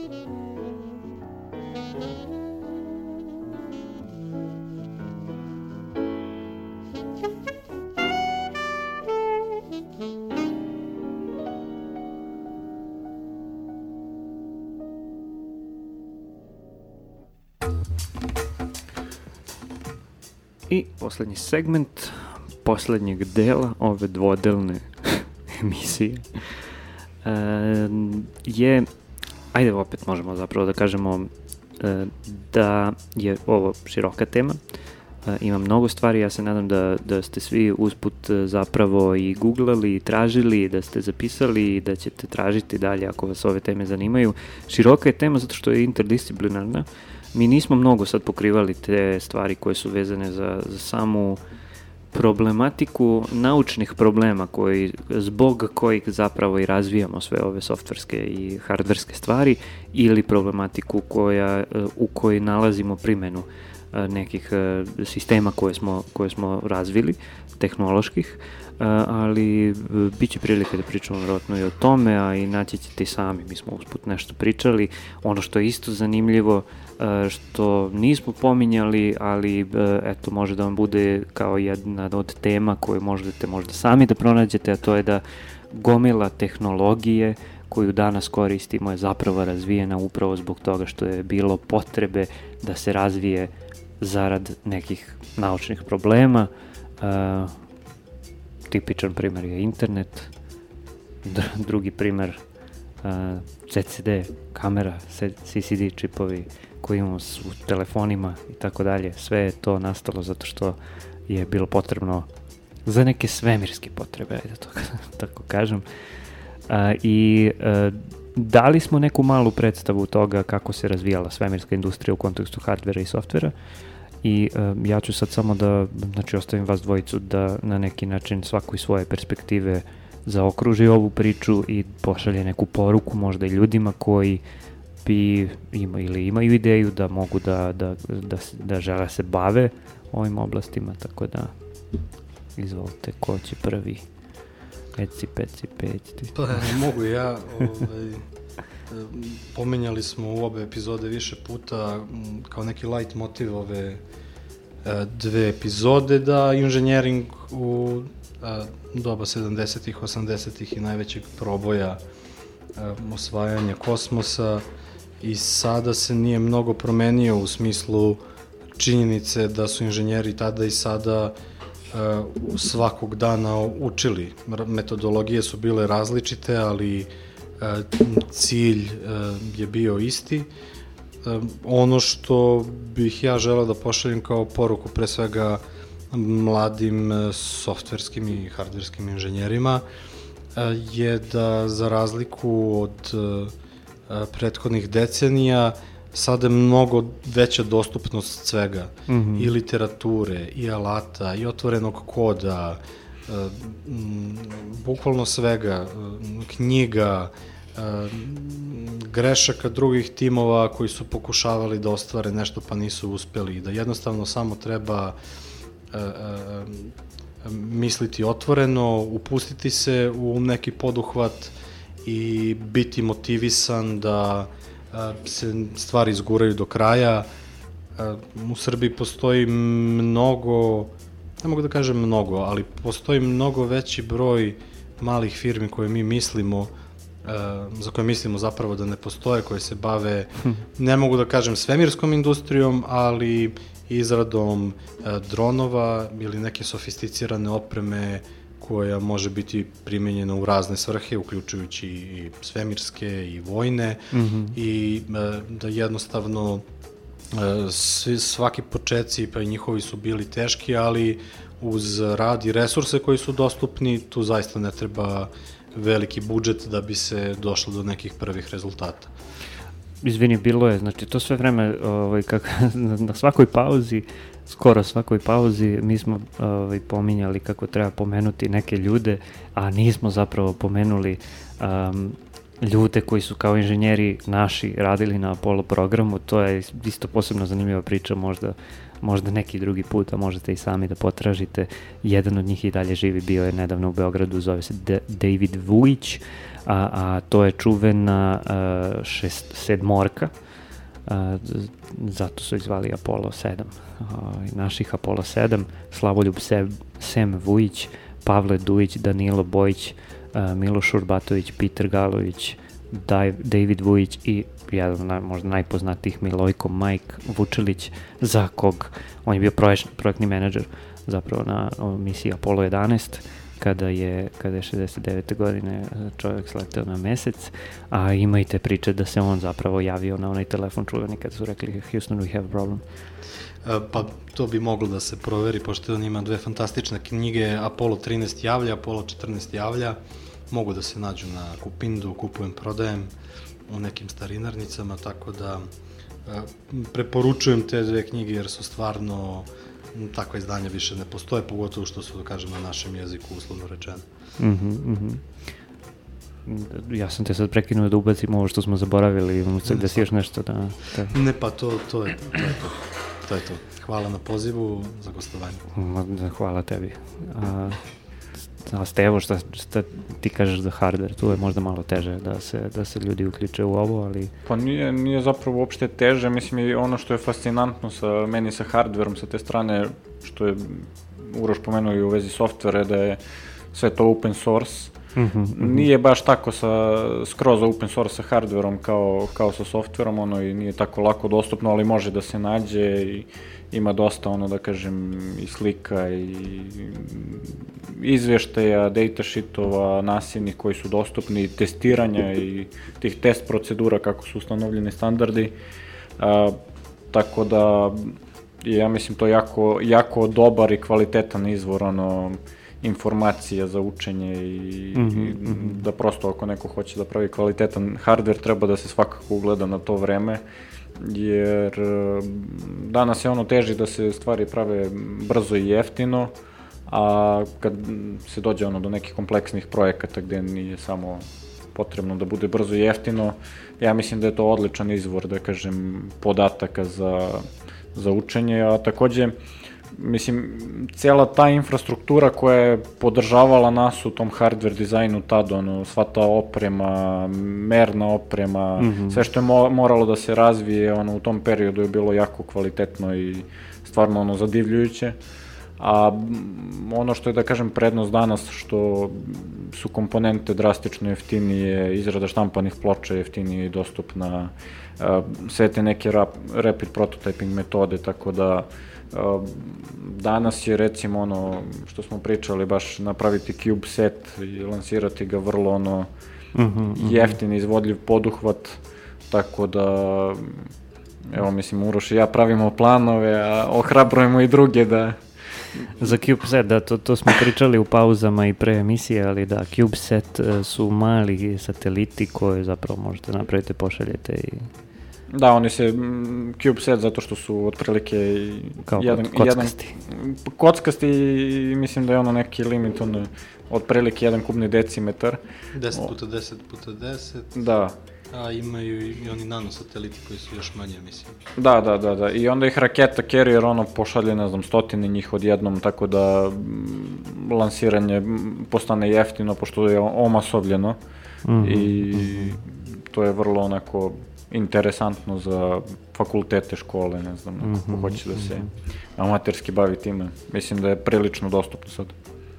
S1: I posljednji segment posljednjeg dela ove dvodelne emisije e, je, ajde opet možemo zapravo da kažemo e, da je ovo široka tema, e, ima mnogo stvari, ja se nadam da, da ste svi usput zapravo i googlali, i tražili, da ste zapisali i da ćete tražiti dalje ako vas ove teme zanimaju. Široka je tema zato što je interdisciplinarna. Mi nismo mnogo sad pokrivali te stvari koje su vezane za, za samu problematiku naučnih problema koji, zbog kojih zapravo i razvijamo sve ove softverske i hardverske stvari, ili problematiku koja, u kojoj nalazimo primjenu nekih sistema koje smo, koje smo razvili, tehnoloških, ali bit će prilike da pričamo vjerojatno i o tome, a i naći ćete i sami, mi smo usput nešto pričali. Ono što je isto zanimljivo, što nismo pominjali, ali eto, može da vam bude kao jedna od tema koju možete možda sami da pronađete, a to je da gomila tehnologije koju danas koristimo je zapravo razvijena upravo zbog toga što je bilo potrebe da se razvije zarad nekih naučnih problema. Uh, tipičan primjer je internet, D- drugi primjer uh, C C D, kamera, C C D čipovi koji imamo u telefonima i tako dalje. Sve je to nastalo zato što je bilo potrebno za neke svemirske potrebe, ajde to tako kažem. Uh, I uh, dali smo neku malu predstavu toga kako se razvijala svemirska industrija u kontekstu hardvera i softvera. I uh, ja ću sad samo da, znači ostavim vas dvojicu da na neki način svako iz svoje perspektive zaokruži ovu priču i pošalje neku poruku možda i ljudima koji bi ima, ili imaju ideju da mogu da, da, da, da žele se bave ovim oblastima, tako da izvolite, ko će prvi? Eci, peci, peci.
S3: Pa mogu ja, ovaj, pomenjali smo u obe epizode više puta kao neki light motiv ove dve epizode da inženjering u doba sedamdesetih, osamdesetih i najvećeg proboja osvajanja kosmosa i sada se nije mnogo promenio u smislu činjenice da su inženjeri tada i sada svakog dana učili. Metodologije su bile različite, ali cilj je bio isti. Ono što bih ja želeo da pošaljem kao poruku pre svega mladim softverskim i hardverskim inženjerima je da za razliku od prethodnih decenija sada je mnogo veća dostupnost svega, mm-hmm. i literature, i alata, i otvorenog koda, bukvalno svega, knjiga, grešaka drugih timova koji su pokušavali da ostvare nešto pa nisu uspeli i da jednostavno samo treba misliti otvoreno, upustiti se u neki poduhvat i biti motivisan da se stvari izguraju do kraja. U Srbiji postoji mnogo, ne mogu da kažem mnogo, ali postoji mnogo veći broj malih firmi koje mi mislimo, za koje mislimo zapravo da ne postoje, koje se bave, ne mogu da kažem svemirskom industrijom, ali izradom dronova ili neke sofisticirane opreme koja može biti primenjena u razne svrhe, uključujući i svemirske i vojne, mm-hmm. i da jednostavno svaki početci pa i njihovi su bili teški, ali uz rad i resurse koji su dostupni, tu zaista ne treba veliki budžet da bi se došlo do nekih prvih rezultata.
S1: Izvini, bilo je, znači to sve vreme ovaj, kak, na svakoj pauzi, skoro svakoj pauzi mi smo ovaj, pominjali kako treba pomenuti neke ljude, a nismo zapravo pomenuli um, ljude koji su kao inženjeri naši radili na Apollo programu. To je isto posebno zanimljiva priča, možda, možda neki drugi put, a možete i sami da potražite. Jedan od njih i dalje živi, bio je nedavno u Beogradu, zove se D- David Vujić. a, a to je čuvena uh, šest, sedmorka, uh, zato su ih zvali Apollo sedam. Uh, naših Apollo sedam, Slavoljub Sem, Sem Vujić, Pavle Dujić, Danilo Bojić, uh, Miloš Urbatović, Peter Galović, David Vujić i jedan naj, možda najpoznatijih Milojko Majk Vučelić, za kog on je bio projekt, projektni menadžer zapravo na misiji Apollo jedanaest, kada je, kada je šezdeset devete godine čovjek sleteo na mesec, a ima i te priče da se on zapravo javio na onaj telefon čuveni kada su rekli Houston, we have a problem.
S3: Pa to bi moglo da se proveri, pošto on ima dve fantastične knjige, Apollo trinaest javlja, Apollo četrnaest javlja, mogu da se nađu na Kupindu, kupujem, prodajem u nekim starinarnicama, tako da preporučujem te dve knjige jer su stvarno, takva izdanja više ne postoje, pogotovo što su, da kažem, na našem jeziku uslovno rečeno.
S1: Mhm, mhm. Ja sam te sad prekinuo da ubacim ovo što smo zaboravili, da si još nešto da... da...
S3: Ne, pa to, to je to. To je to. To je to. Hvala na pozivu za gostovanje.
S1: Hvala tebi. A, a Stevo, šta, šta ti kažeš za hardware? Tu je možda malo teže da se, da se ljudi uključe u ovo, ali...
S2: Pa nije, nije zapravo uopšte teže, mislim i ono što je fascinantno sa meni sa hardwareom sa te strane, što je Uroš pomenuo i u vezi softvera, da je sve to open source. Mm-hmm, mm-hmm. Nije baš tako sa, skroz open source sa hardwareom kao, kao sa softverom, ono i nije tako lako dostupno, ali može da se nađe i ima dosta, ono da kažem, i slika i izvještaja, datasheetova, nasljednih koji su dostupni, testiranja i tih test procedura kako su ustanovljeni standardi. A, tako da, ja mislim to jako, jako dobar i kvalitetan izvor, ono, informacija za učenje i, mm-hmm, i mm-hmm. da prosto ako neko hoće da pravi kvalitetan hardware treba da se svakako ugleda na to vreme, jer danas je ono teži da se stvari prave brzo i jeftino, a kad se dođe ono do nekih kompleksnih projekata gde nije samo potrebno da bude brzo i jeftino, ja mislim da je to odličan izvor, da kažem, podataka za, za učenje, a takođe mislim, cijela ta infrastruktura koja je podržavala nas u tom hardware dizajnu tad, ono, sva ta oprema, merna oprema, mm-hmm. sve što je mo- moralo da se razvije, ono, u tom periodu je bilo jako kvalitetno i stvarno, ono, zadivljujuće. A ono što je, da kažem, prednost danas, što su komponente drastično jeftinije, izrada štampanih ploča jeftinije i dostupna, sve te neke rap, rapid prototyping metode, tako da Uh, danas je recimo ono što smo pričali baš napraviti CubeSat i lansirati ga vrlo ono uh-huh, jeftin, izvodljiv poduhvat, tako da evo mislim Uroš i ja pravimo planove, a ohrabrujemo i druge da...
S1: Za CubeSat, da, to, to smo pričali u pauzama i pre emisije, ali da, CubeSat uh, su mali sateliti koje zapravo možete napraviti, pošaljete i...
S2: Da, oni se, CubeSat zato što su otprilike
S1: kao jedan, kockasti.
S2: Jedan, kockasti i mislim da je ono neki limit, ono, otprilike jedan kubni decimetar.
S3: deset puta deset puta deset.
S2: Da.
S3: A imaju i oni nanosateliti koji su još manje, mislim.
S2: Da, da, da, da. I onda ih raketa carrier ono pošalje, ne znam, stotine njih odjednom, tako da m, lansiranje postane jeftino, pošto je omasovljeno. Mm-hmm. I mm-hmm. to je vrlo onako interesantno za fakultete, škole, ne znam, neko mm-hmm, hoće da se mm-hmm. amaterski bavi time. Mislim da je prilično dostupno sad.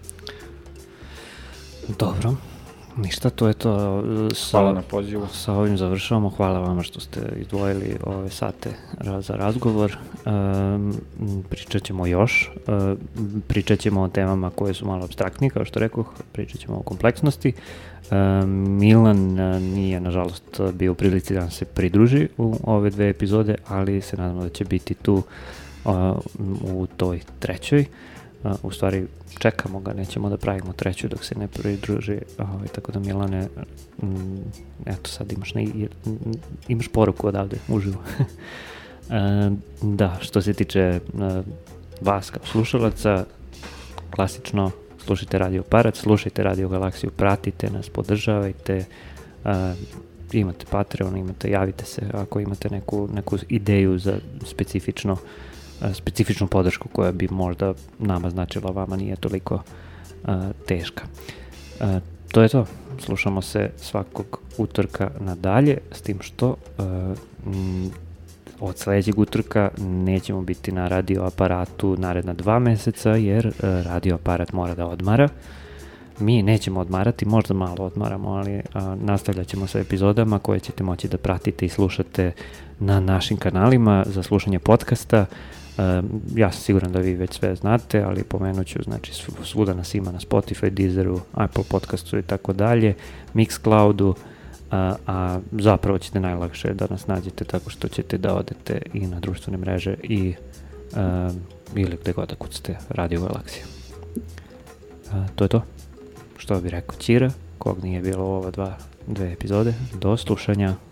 S1: Dobro, ništa, to je to. Sa,
S2: hvala na pozivu.
S1: Sa ovim završavamo. Hvala vama što ste izdvojili ove sate za razgovor. Um, pričat ćemo još. Um, pričat ćemo o temama koje su malo apstraktnije, kao što rekoh. Pričat ćemo o kompleksnosti. Um, Milan uh, nije, nažalost, bio u prilici da nam se pridruži u ove dve epizode, ali se nadamo da će biti tu uh, u toj trećoj. Uh, u stvari, čekamo ga, nećemo da pravimo treću dok se ne pridruži, uh, tako da Milane, um, eto sad imaš, ne, imaš poruku odavde, uživo. uh, da, što se tiče uh, vas kao slušalaca, klasično, slušajte Radio Parac, slušajte Radio Galaksiju, pratite nas, podržavajte, uh, imate Patreon, imate, javite se ako imate neku, neku ideju za specifično, uh, specifičnu podršku koja bi možda nama značila, vama nije toliko uh, teška. Uh, to je to. slušamo se svakog utorka nadalje, s tim što uh, m, od sledećeg utorka nećemo biti na radio aparatu naredna dva meseca, jer uh, radio aparat mora da odmara. Mi nećemo odmarati, možda malo odmaramo, ali a, nastavljat ćemo sa epizodama koje ćete moći da pratite i slušate na našim kanalima za slušanje podcasta. A, ja sam siguran da vi već sve znate, ali pomenut ću, znači svuda nas ima na Spotify, Deezeru, Apple podcastu i tako dalje, Mixcloudu, a, a zapravo ćete najlakše da nas nađete tako što ćete da odete i na društvene mreže i a, ili gde god da kucate Radio Galaksija. A, to je to. Što bi rekao Ćira, kog nije bilo u ova dva, dve epizode. Do slušanja.